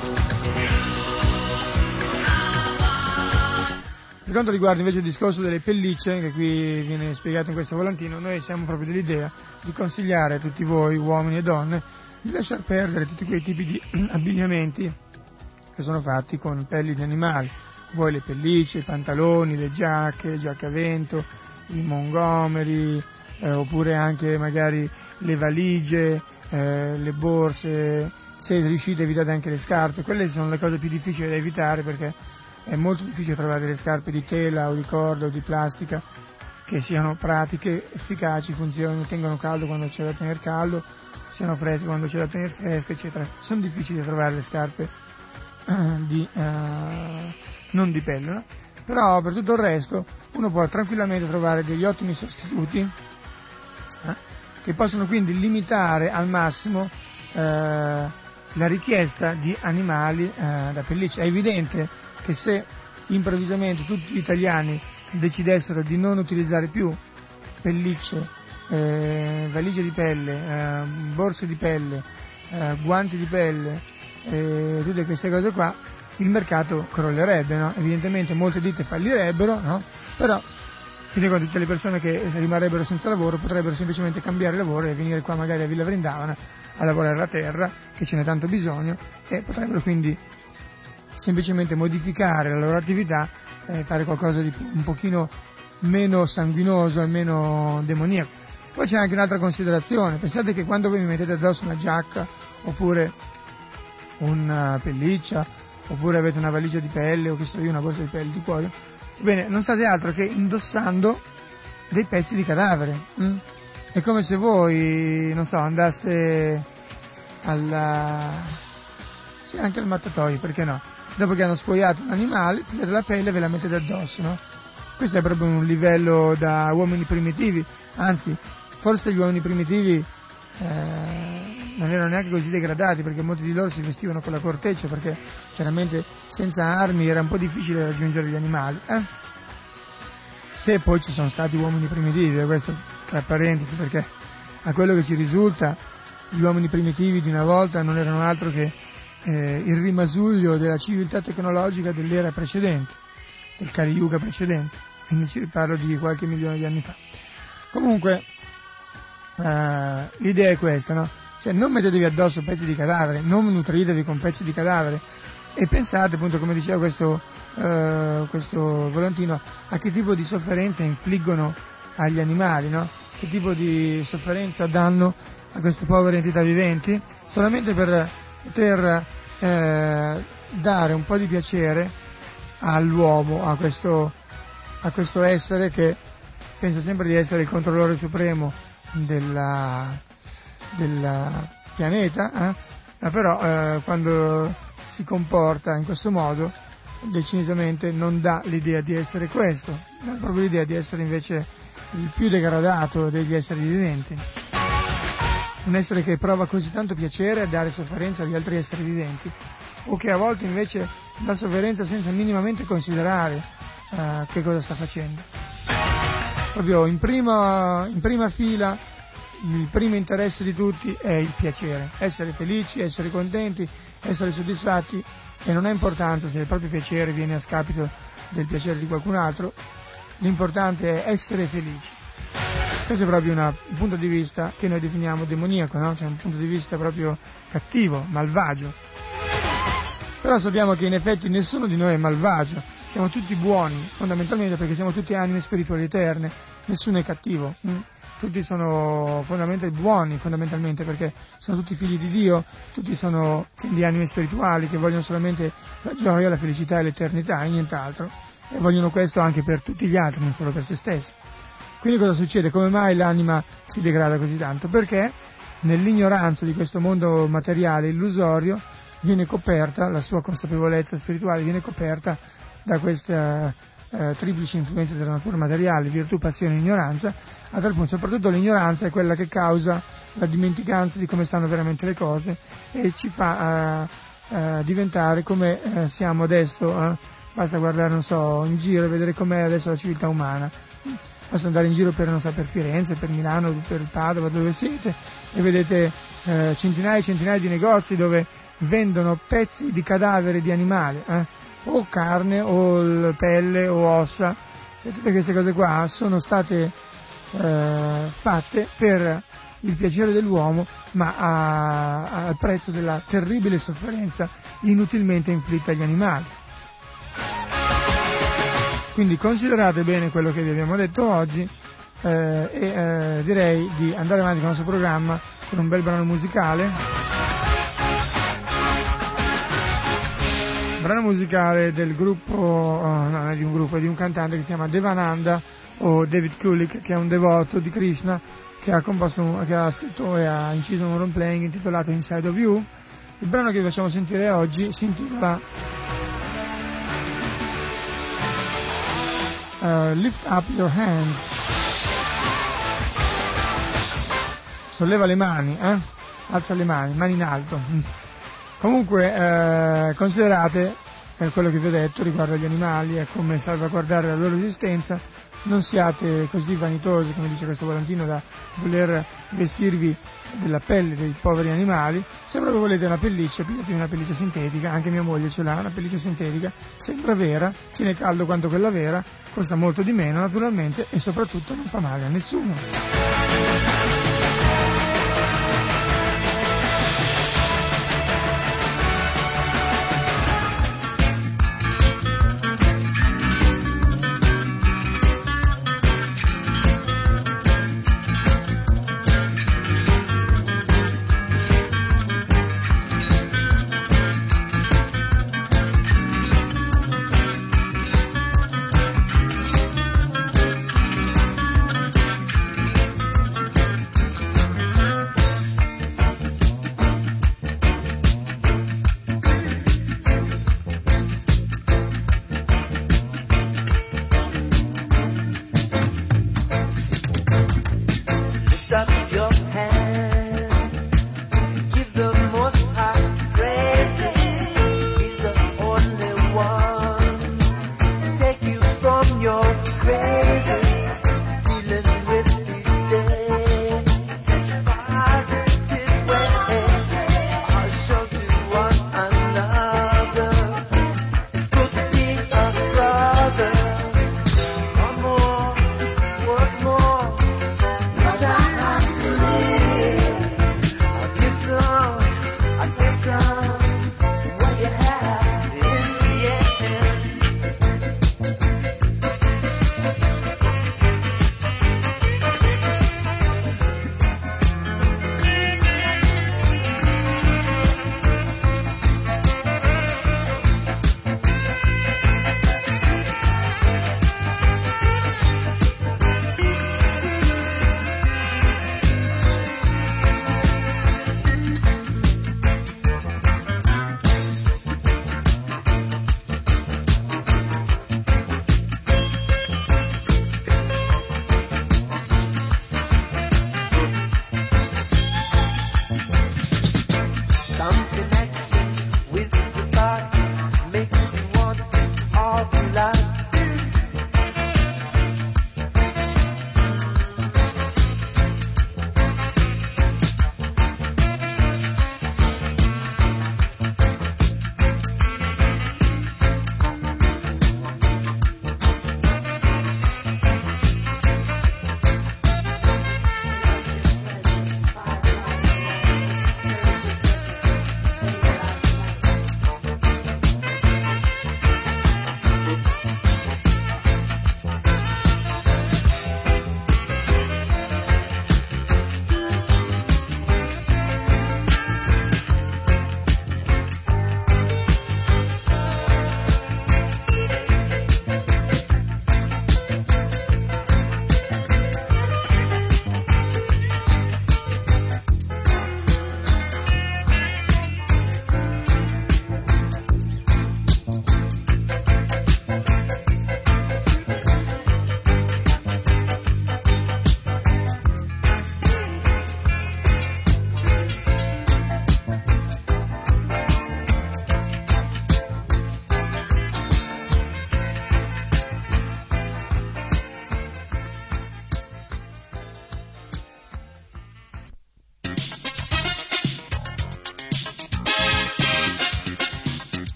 Per quanto riguarda invece il discorso delle pellicce, che qui viene spiegato in questo volantino, noi siamo proprio dell'idea di consigliare a tutti voi, uomini e donne, di lasciar perdere tutti quei tipi di abbigliamenti che sono fatti con pelli di animali, voi le pellicce, i pantaloni, le giacche, le giacche a vento, i Montgomery, eh, oppure anche magari le valigie, eh, le borse, se riuscite evitate anche le scarpe, quelle sono le cose più difficili da evitare, perché è molto difficile trovare delle scarpe di tela o di corda o di plastica che siano pratiche, efficaci, funzionino, tengano caldo quando c'è da tenere caldo, siano fresche quando c'è da tenere fresche, eccetera. Sono difficili da trovare le scarpe eh, di, eh, non di pelle, no? Però per tutto il resto uno può tranquillamente trovare degli ottimi sostituti eh, che possono quindi limitare al massimo eh, la richiesta di animali eh, da pelliccia. È evidente che se improvvisamente tutti gli italiani decidessero di non utilizzare più pellicce, eh, valigie di pelle, eh, borse di pelle, eh, guanti di pelle, eh, tutte queste cose qua, il mercato crollerebbe, no? Evidentemente molte ditte fallirebbero, no? Però quindi con tutte le persone che rimarrebbero senza lavoro potrebbero semplicemente cambiare lavoro e venire qua magari a Villa Vrindavana a lavorare la terra, che ce n'è tanto bisogno, e potrebbero quindi semplicemente modificare la loro attività e fare qualcosa di un pochino meno sanguinoso e meno demoniaco. Poi c'è anche un'altra considerazione: pensate che quando voi mi mettete addosso una giacca oppure una pelliccia oppure avete una valigia di pelle o che so io, una borsa di pelle di cuoio, bene, non state altro che indossando dei pezzi di cadavere. hm? È come se voi, non so, andaste alla... sì, anche al mattatoio, perché no? Dopo che hanno spogliato un animale, prendete la pelle e ve la mettete addosso, no? Questo è proprio un livello da uomini primitivi, anzi, forse gli uomini primitivi eh, non erano neanche così degradati, perché molti di loro si vestivano con la corteccia, perché chiaramente senza armi era un po' difficile raggiungere gli animali. Eh? Se poi ci sono stati uomini primitivi, questo tra parentesi, perché a quello che ci risulta gli uomini primitivi di una volta non erano altro che eh, il rimasuglio della civiltà tecnologica dell'era precedente, del Kali Yuga precedente, quindi ci parlo di qualche milione di anni fa. Comunque eh, l'idea è questa, no? Cioè non mettetevi addosso pezzi di cadavere, non nutritevi con pezzi di cadavere e pensate, appunto, come diceva questo, eh, questo volantino, a che tipo di sofferenza infliggono agli animali, no? Che tipo di sofferenza danno a queste povere entità viventi, solamente per poter eh, dare un po' di piacere all'uomo, a questo, a questo essere che pensa sempre di essere il controllore supremo della, del pianeta, eh? Ma però eh, quando si comporta in questo modo decisamente non dà l'idea di essere questo, dà proprio l'idea di essere invece il più degradato degli esseri viventi, un essere che prova così tanto piacere a dare sofferenza agli altri esseri viventi, o che a volte invece dà sofferenza senza minimamente considerare uh, che cosa sta facendo. Proprio in prima, in prima fila il primo interesse di tutti è il piacere, essere felici, essere contenti, essere soddisfatti, e non ha importanza se il proprio piacere viene a scapito del piacere di qualcun altro, l'importante è essere felici. Questo è proprio una, un punto di vista che noi definiamo demoniaco, no? Cioè un punto di vista proprio cattivo, malvagio. Però sappiamo che in effetti nessuno di noi è malvagio, siamo tutti buoni, fondamentalmente perché siamo tutti anime spirituali eterne, nessuno è cattivo, hm? Tutti sono fondamentalmente buoni, fondamentalmente perché sono tutti figli di Dio, tutti sono quindi anime spirituali che vogliono solamente la gioia, la felicità e l'eternità e nient'altro, e vogliono questo anche per tutti gli altri, non solo per se stessi. Quindi cosa succede? Come mai l'anima si degrada così tanto? Perché nell'ignoranza di questo mondo materiale illusorio viene coperta, la sua consapevolezza spirituale viene coperta da questa, eh, triplici influenze della natura materiale, virtù, passione e ignoranza, a tal punto soprattutto l'ignoranza è quella che causa la dimenticanza di come stanno veramente le cose e ci fa eh, eh, diventare come eh, siamo adesso, eh. Basta guardare, non so, in giro e vedere com'è adesso la civiltà umana. Basta andare in giro per, non so, per Firenze, per Milano, per Padova, dove siete, e vedete eh, centinaia e centinaia di negozi dove vendono pezzi di cadaveri di animali, eh, o carne, o pelle, o ossa. Cioè, tutte queste cose qua sono state eh, fatte per il piacere dell'uomo, ma a, a, al prezzo della terribile sofferenza inutilmente inflitta agli animali. Quindi considerate bene quello che vi abbiamo detto oggi eh, e eh, direi di andare avanti con il nostro programma con un bel brano musicale. Brano musicale del gruppo, oh, no, non è di un gruppo, è di un cantante che si chiama Devananda o David Kulik, che è un devoto di Krishna, che ha composto, che ha scritto e ha inciso un long playing intitolato Inside of You. Il brano che vi facciamo sentire oggi si intitola Uh, Lift Up Your Hands. Solleva le mani, eh? Alza le mani, mani in alto. Comunque eh, considerate eh, quello che vi ho detto riguardo agli animali e come salvaguardare la loro esistenza. Non siate così vanitosi, come dice questo volantino, da voler vestirvi della pelle dei poveri animali. Se proprio volete una pelliccia, pigliatevi una pelliccia sintetica, anche mia moglie ce l'ha, una pelliccia sintetica, sembra vera, tiene caldo quanto quella vera, costa molto di meno naturalmente e soprattutto non fa male a nessuno.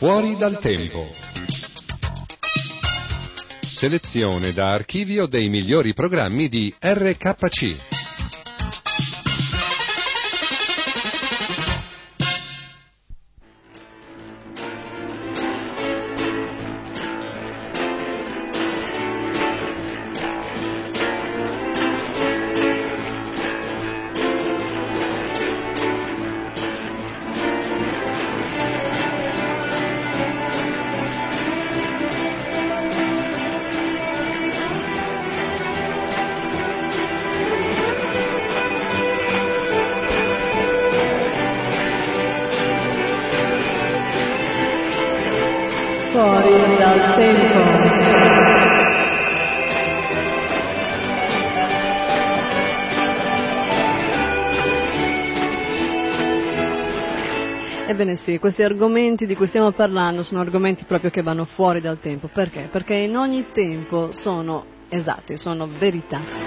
Fuori dal tempo. Selezione da archivio dei migliori programmi di R K C. Fuori dal tempo. Ebbene sì, questi argomenti di cui stiamo parlando sono argomenti proprio che vanno fuori dal tempo. Perché? Perché in ogni tempo sono esatti, sono verità.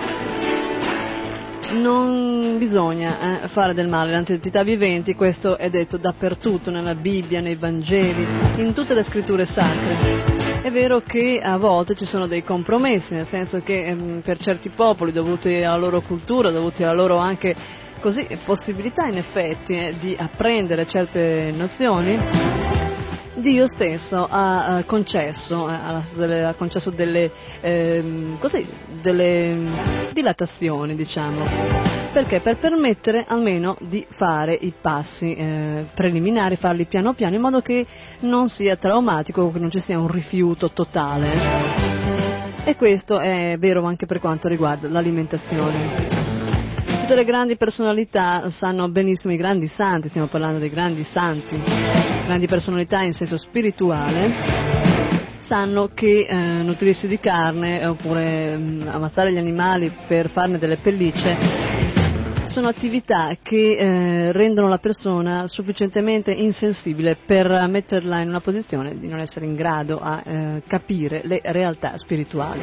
Non bisogna eh, fare del male alle entità viventi, questo è detto dappertutto, nella Bibbia, nei Vangeli, in tutte le scritture sacre. È vero che a volte ci sono dei compromessi, nel senso che ehm, per certi popoli, dovuti alla loro cultura, dovuti alla loro anche così possibilità in effetti eh, di apprendere certe nozioni, Dio stesso ha eh, concesso, eh, ha concesso delle, eh, così, delle dilatazioni, diciamo. Perché? Per permettere almeno di fare i passi eh, preliminari, farli piano piano, in modo che non sia traumatico, che non ci sia un rifiuto totale. E questo è vero anche per quanto riguarda l'alimentazione. Tutte le grandi personalità sanno benissimo, i grandi santi, stiamo parlando dei grandi santi, grandi personalità in senso spirituale, sanno che eh, nutrirsi di carne oppure mh, ammazzare gli animali per farne delle pellicce sono attività che eh, rendono la persona sufficientemente insensibile per metterla in una posizione di non essere in grado a eh, capire le realtà spirituali.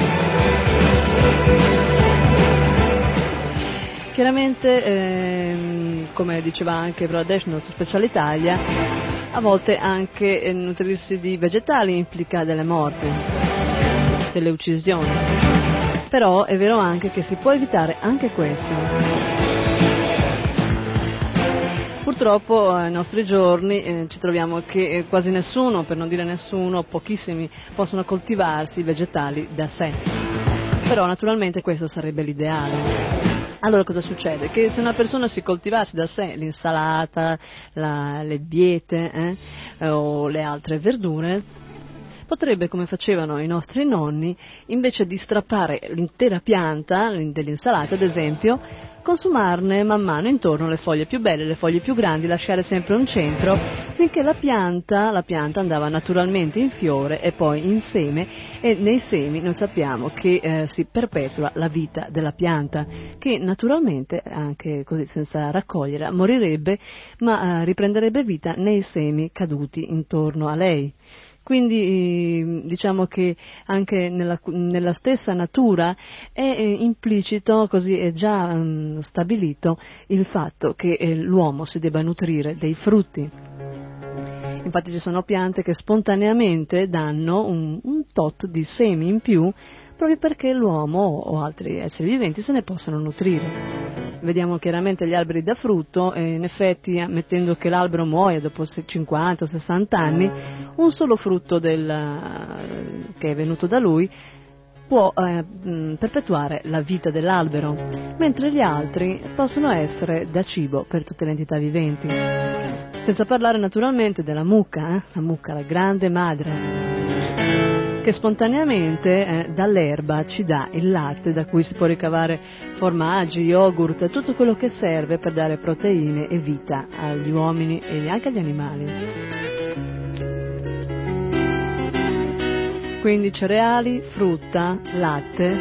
Chiaramente, ehm, come diceva anche Pradesh, nostro Special Italia, a volte anche eh, nutrirsi di vegetali implica delle morti, delle uccisioni. Però è vero anche che si può evitare anche questo. Purtroppo ai nostri giorni eh, ci troviamo che eh, quasi nessuno, per non dire nessuno, pochissimi, possono coltivarsi i vegetali da sé. Però naturalmente questo sarebbe l'ideale. Allora cosa succede? Che se una persona si coltivasse da sé l'insalata, la, le biete eh, o le altre verdure, potrebbe, come facevano i nostri nonni, invece di strappare l'intera pianta dell'insalata, ad esempio, consumarne man mano intorno le foglie più belle, le foglie più grandi, lasciare sempre un centro, finché la pianta, la pianta andava naturalmente in fiore e poi in seme, e nei semi noi sappiamo che eh, si perpetua la vita della pianta, che naturalmente, anche così senza raccogliere, morirebbe, ma eh, riprenderebbe vita nei semi caduti intorno a lei. Quindi diciamo che anche nella, nella stessa natura è implicito, così è già um, stabilito, il fatto che eh, l'uomo si debba nutrire dei frutti. Infatti ci sono piante che spontaneamente danno un, un tot di semi in più, proprio perché l'uomo o altri esseri viventi se ne possono nutrire. Vediamo chiaramente gli alberi da frutto e in effetti, mettendo che l'albero muoia dopo cinquanta o sessanta anni, un solo frutto del, che è venuto da lui può eh, perpetuare la vita dell'albero, mentre gli altri possono essere da cibo per tutte le entità viventi. Senza parlare naturalmente della mucca, eh? la mucca, la grande madre, che spontaneamente eh, dall'erba ci dà il latte da cui si può ricavare formaggi, yogurt, tutto quello che serve per dare proteine e vita agli uomini e anche agli animali. Quindi cereali, frutta, latte,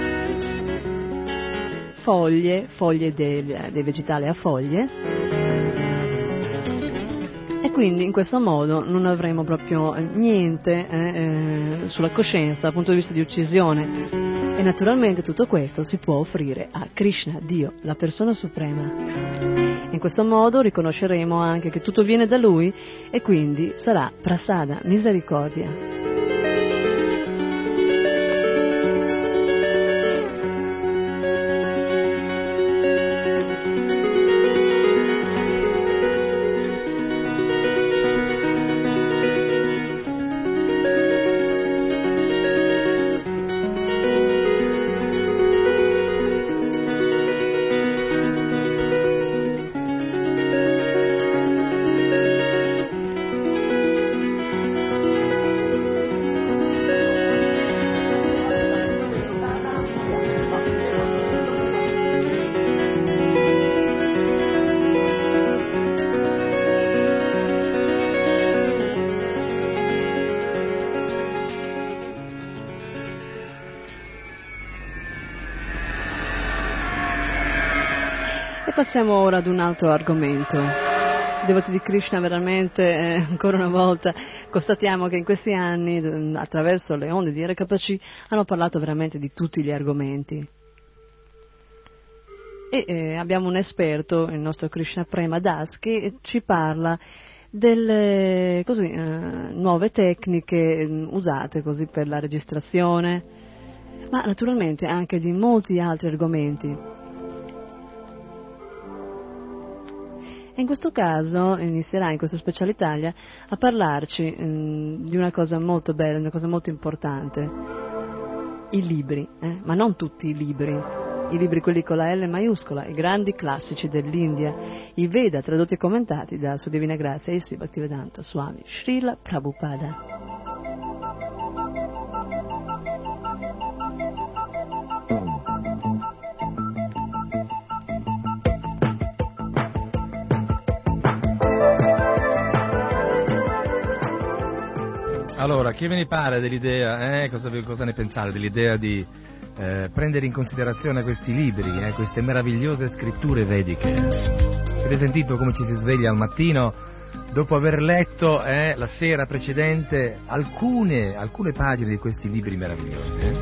foglie, foglie dei, dei vegetali a foglie. E quindi in questo modo non avremo proprio niente eh, eh, sulla coscienza dal punto di vista di uccisione. E naturalmente tutto questo si può offrire a Krishna, Dio, la persona suprema. In questo modo riconosceremo anche che tutto viene da Lui e quindi sarà prasada, misericordia. Passiamo ora ad un altro argomento. Devoti di Krishna, veramente eh, ancora una volta constatiamo che in questi anni attraverso le onde di R K C hanno parlato veramente di tutti gli argomenti e eh, abbiamo un esperto, il nostro Krishna Prema Das, che ci parla delle così, eh, nuove tecniche eh, usate così per la registrazione, ma naturalmente anche di molti altri argomenti. In questo caso inizierà in questo Special Italia a parlarci mh, di una cosa molto bella, una cosa molto importante, i libri, eh? ma non tutti i libri, i libri quelli con la L maiuscola, i grandi classici dell'India, i Veda tradotti e commentati da Sua Divina Grazia Sri Bhaktivedanta Swami Srila Prabhupada. Allora, che ve ne pare dell'idea, eh? cosa, cosa ne pensate dell'idea di eh, prendere in considerazione questi libri, eh? queste meravigliose scritture vediche? Avete sentito come ci si sveglia al mattino dopo aver letto eh, la sera precedente alcune, alcune pagine di questi libri meravigliosi? Eh?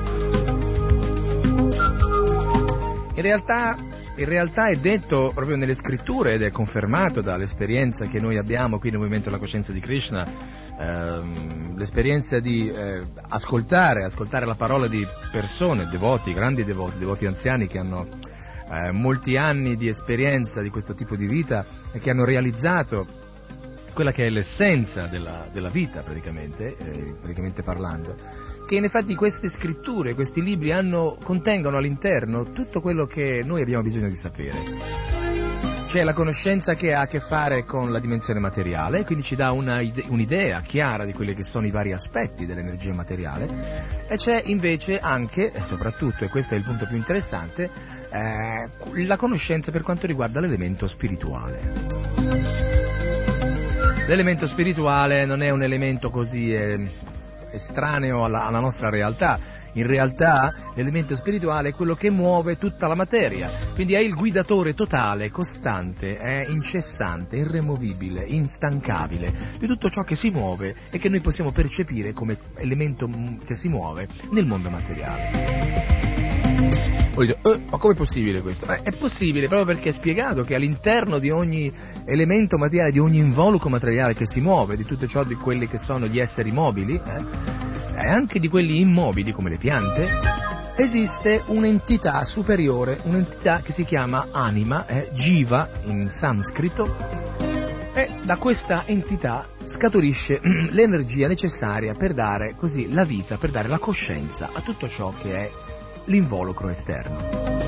In realtà, in realtà è detto proprio nelle scritture ed è confermato dall'esperienza che noi abbiamo qui nel Movimento della Coscienza di Krishna. Ehm, l'esperienza di eh, ascoltare, ascoltare la parola di persone, devoti, grandi devoti, devoti anziani che hanno eh, molti anni di esperienza di questo tipo di vita e che hanno realizzato quella che è l'essenza della, della vita praticamente, eh, praticamente parlando, che in effetti queste scritture, questi libri hanno, contengono all'interno tutto quello che noi abbiamo bisogno di sapere. C'è la conoscenza che ha a che fare con la dimensione materiale, quindi ci dà una ide- un'idea chiara di quelli che sono i vari aspetti dell'energia materiale, e c'è invece anche, e soprattutto, e questo è il punto più interessante, eh, la conoscenza per quanto riguarda l'elemento spirituale. L'elemento spirituale non è un elemento così eh, estraneo alla, alla nostra realtà. In realtà l'elemento spirituale è quello che muove tutta la materia, quindi è il guidatore totale, costante, è incessante, irremovibile, instancabile di tutto ciò che si muove e che noi possiamo percepire come elemento che si muove nel mondo materiale. Voi dite, eh, ma com'è possibile questo? Eh, è possibile proprio perché è spiegato che all'interno di ogni elemento materiale, di ogni involucro materiale che si muove, di tutto ciò di quelli che sono gli esseri mobili, eh, e anche di quelli immobili come le piante, esiste un'entità superiore, un'entità che si chiama anima, eh, jiva in sanscrito, e da questa entità scaturisce l'energia necessaria per dare così la vita, per dare la coscienza a tutto ciò che è l'involucro esterno.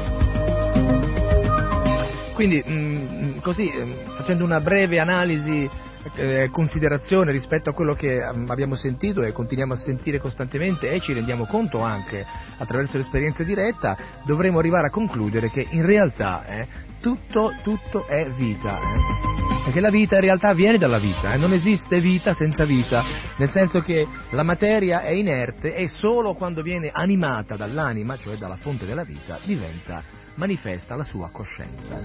Quindi, mh, così, facendo una breve analisi, eh, considerazione rispetto a quello che abbiamo sentito e continuiamo a sentire costantemente e ci rendiamo conto anche attraverso l'esperienza diretta, dovremo arrivare a concludere che in realtà eh, tutto, tutto è vita. Eh. Perché la vita in realtà viene dalla vita, eh? Non esiste vita senza vita, nel senso che la materia è inerte e solo quando viene animata dall'anima, cioè dalla fonte della vita, diventa, manifesta la sua coscienza.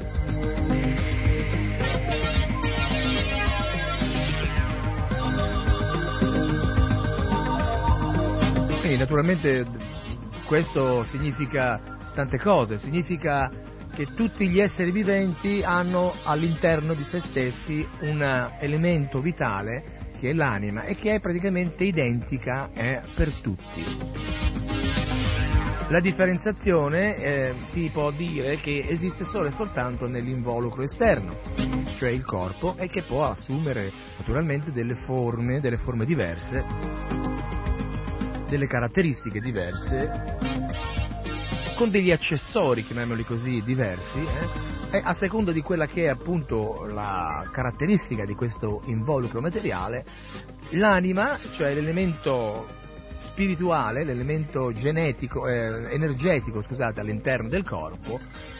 Quindi naturalmente questo significa tante cose, significa che tutti gli esseri viventi hanno all'interno di se stessi un elemento vitale che è l'anima e che è praticamente identica eh, per tutti. La differenziazione eh, si può dire che esiste solo e soltanto nell'involucro esterno, cioè il corpo, e che può assumere naturalmente delle forme, delle forme diverse, delle caratteristiche diverse, con degli accessori, chiamiamoli così, diversi, eh, e a seconda di quella che è appunto la caratteristica di questo involucro materiale, l'anima, cioè l'elemento spirituale, l'elemento genetico, eh, energetico, scusate, all'interno del corpo,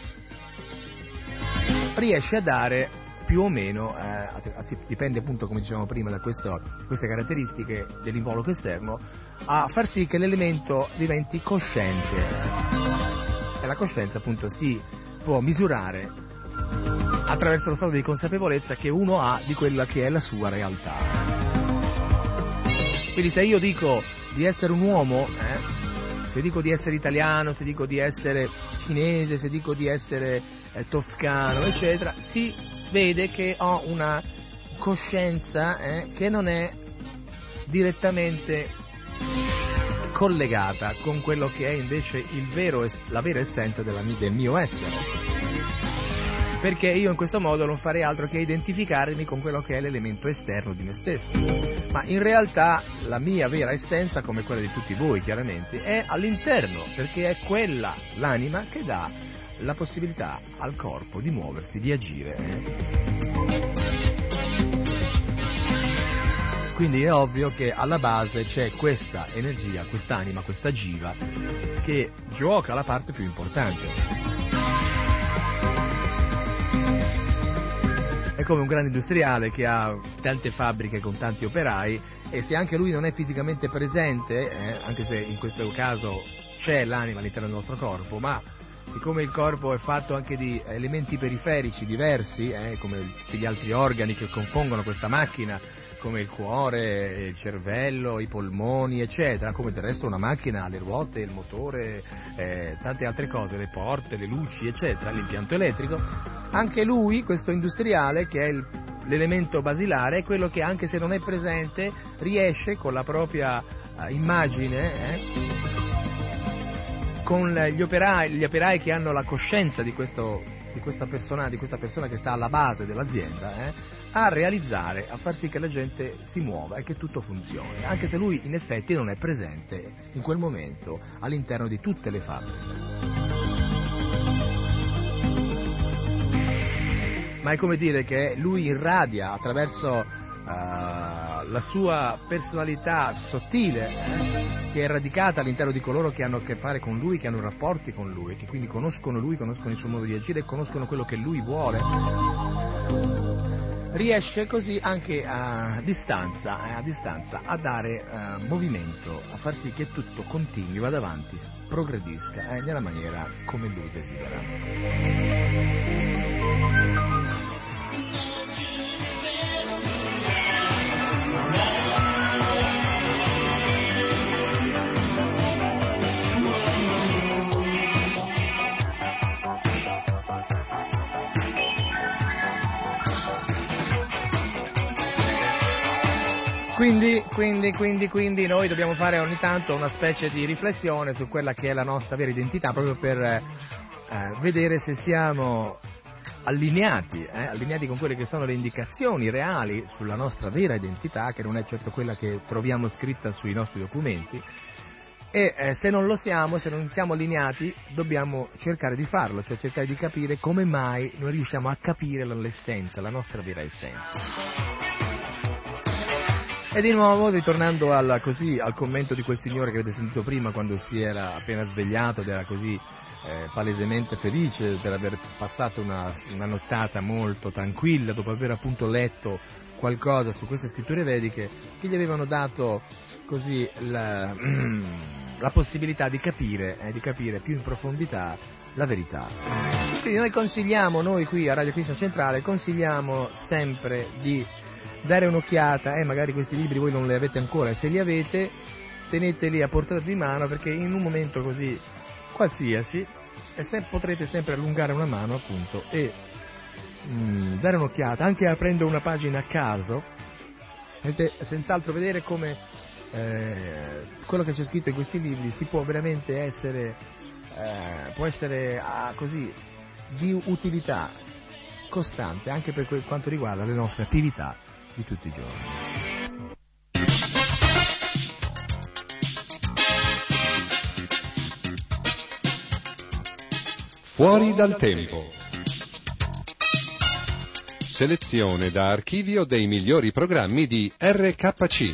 riesce a dare più o meno, eh, dipende appunto, come dicevamo prima, da questo, queste caratteristiche dell'involucro esterno, a far sì che l'elemento diventi cosciente. E la coscienza appunto si può misurare attraverso lo stato di consapevolezza che uno ha di quella che è la sua realtà. Quindi se io dico di essere un uomo, eh, se dico di essere italiano, se dico di essere cinese, se dico di essere eh, toscano, eccetera, si vede che ho una coscienza eh, che non è direttamente collegata con quello che è invece il vero, la vera essenza della, del mio essere. Perché io in questo modo non farei altro che identificarmi con quello che è l'elemento esterno di me stesso. Ma in realtà la mia vera essenza, come quella di tutti voi chiaramente, è all'interno, perché è quella, l'anima, che dà la possibilità al corpo di muoversi, di agire. Quindi è ovvio che alla base c'è questa energia, quest'anima, questa jiva, che gioca la parte più importante. È come un grande industriale che ha tante fabbriche con tanti operai, e se anche lui non è fisicamente presente, eh, anche se in questo caso c'è l'anima all'interno del nostro corpo, ma siccome il corpo è fatto anche di elementi periferici diversi, eh, come tutti gli altri organi che compongono questa macchina, come il cuore, il cervello, i polmoni, eccetera, come del resto una macchina ha le ruote, il motore, eh, tante altre cose, le porte, le luci, eccetera, l'impianto elettrico, anche lui, questo industriale, che è il, l'elemento basilare, è quello che anche se non è presente riesce con la propria uh, immagine, eh, con gli operai, gli operai che hanno la coscienza di, questo, di, questa persona, di questa persona che sta alla base dell'azienda, eh, a realizzare, a far sì che la gente si muova e che tutto funzioni, anche se lui in effetti non è presente in quel momento all'interno di tutte le fabbriche. Ma è come dire che lui irradia attraverso uh, la sua personalità sottile, eh, che è radicata all'interno di coloro che hanno a che fare con lui, che hanno rapporti con lui, che quindi conoscono lui, conoscono il suo modo di agire e conoscono quello che lui vuole. Riesce così anche a distanza, eh, a distanza a dare eh, movimento, a far sì che tutto continui, vada avanti, progredisca eh, nella maniera come lui desidera. Quindi, quindi, quindi, quindi noi dobbiamo fare ogni tanto una specie di riflessione su quella che è la nostra vera identità, proprio per eh, vedere se siamo allineati, eh, allineati con quelle che sono le indicazioni reali sulla nostra vera identità, che non è certo quella che troviamo scritta sui nostri documenti, e eh, se non lo siamo, se non siamo allineati, dobbiamo cercare di farlo, cioè cercare di capire come mai noi riusciamo a capire l'essenza, la nostra vera essenza. E di nuovo, ritornando al, così, al commento di quel signore che avete sentito prima, quando si era appena svegliato ed era così eh, palesemente felice per aver passato una, una nottata molto tranquilla, dopo aver appunto letto qualcosa su queste scritture vediche, che gli avevano dato così la, la possibilità di capire, eh, di capire più in profondità la verità. Quindi noi consigliamo, noi qui a Radio Cristo Centrale, consigliamo sempre di dare un'occhiata, eh, magari questi libri voi non li avete ancora, e se li avete teneteli a portata di mano, perché in un momento così qualsiasi e se, potrete sempre allungare una mano appunto e mh, dare un'occhiata, anche aprendo una pagina a caso, potete senz'altro vedere come eh, quello che c'è scritto in questi libri si può veramente essere, eh, può essere ah, così di utilità costante anche per quanto riguarda le nostre attività di tutti i giorni. Fuori dal tempo. Selezione da archivio dei migliori programmi di R K C.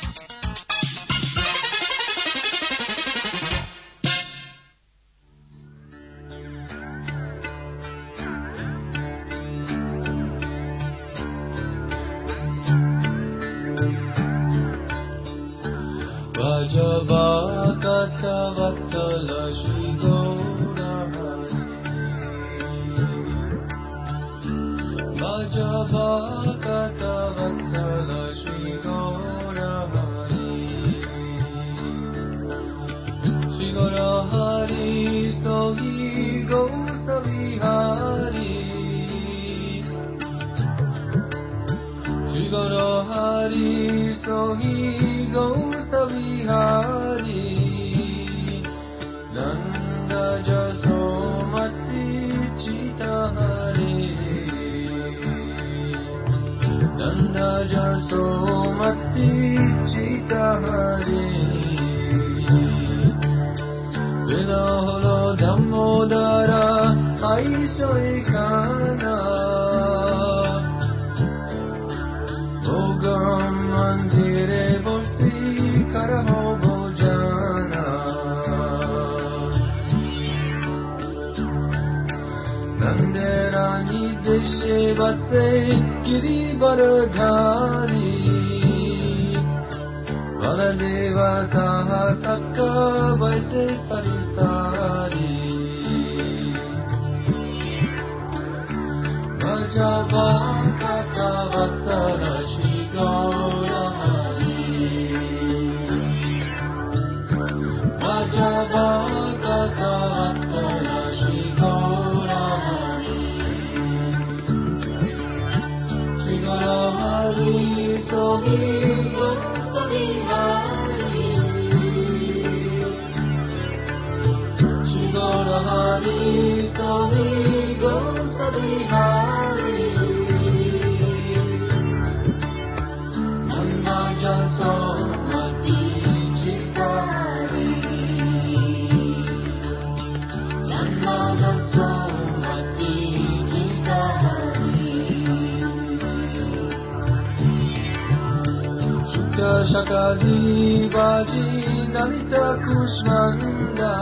Shakadi Baji Nalita Kushnanda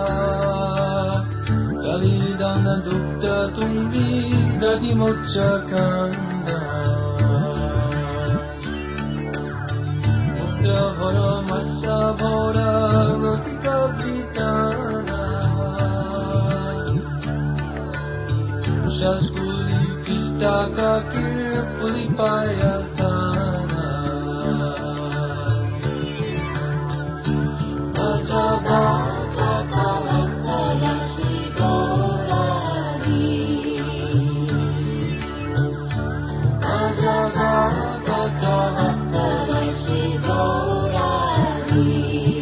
Dalidana Dukta Tumbi Dadi Mocha Kanda Mukta Vara Masa Vara Rotika Vitana Shaskuli Pistaka Kirpuli Payasana Shri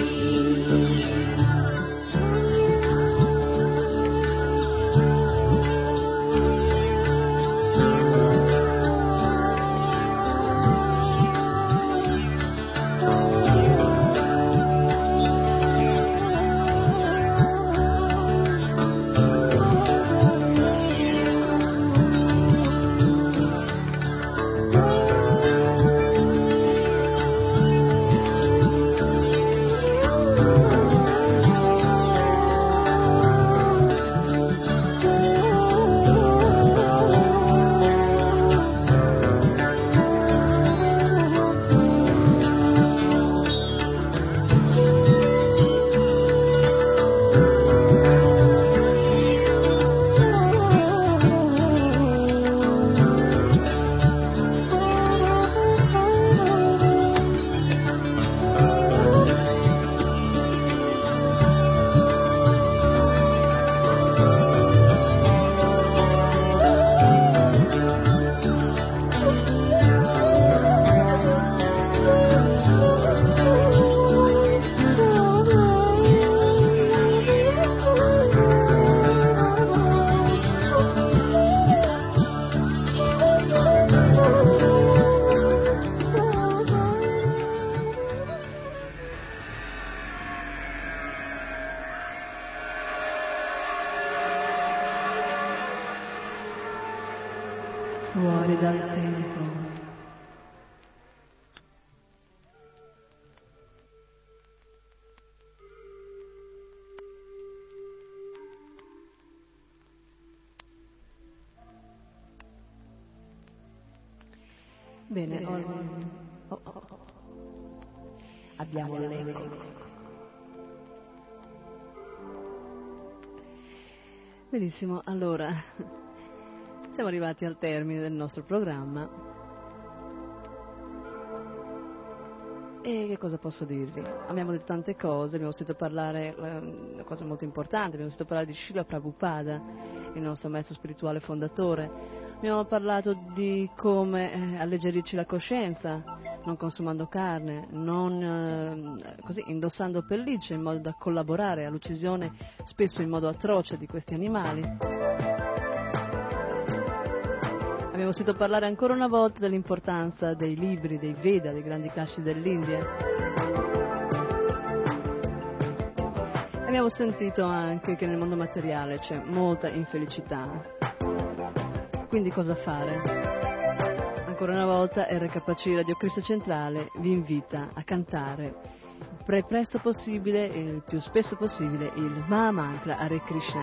Fuori dal tempo. Bene, oh, oh, oh. Abbiamo l'eco. Benissimo, allora siamo arrivati al termine del nostro programma e che cosa posso dirvi? Abbiamo detto tante cose, abbiamo sentito parlare, una cosa molto importante, abbiamo sentito parlare di Srila Prabhupada, il nostro maestro spirituale fondatore, abbiamo parlato di come eh, alleggerirci la coscienza, non consumando carne, non eh, così indossando pellicce in modo da collaborare all'uccisione spesso in modo atroce di questi animali. Abbiamo sentito parlare ancora una volta dell'importanza dei libri, dei Veda, dei grandi classici dell'India. Abbiamo sentito anche che nel mondo materiale c'è molta infelicità. Quindi cosa fare? Ancora una volta R K C Radio Cristo Centrale vi invita a cantare il più presto possibile, il più spesso possibile, il Mahamantra Hare Krishna.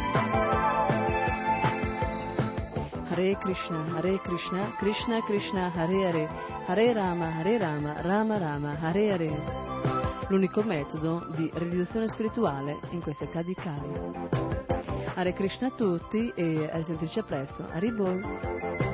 Hare Krishna, Hare Krishna, Krishna Krishna, Hare Hare, Hare Rama, Hare Rama, Rama Rama, Hare Hare. L'unico metodo di realizzazione spirituale in questa età di Kali. Hare Krishna a tutti e a risentirci a presto. Haribol.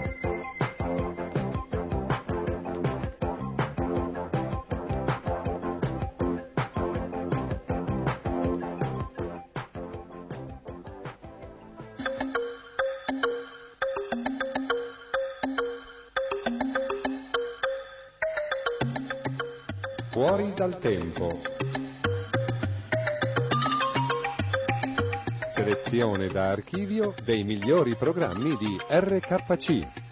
Fuori dal tempo. Selezione da archivio dei migliori programmi di R K C.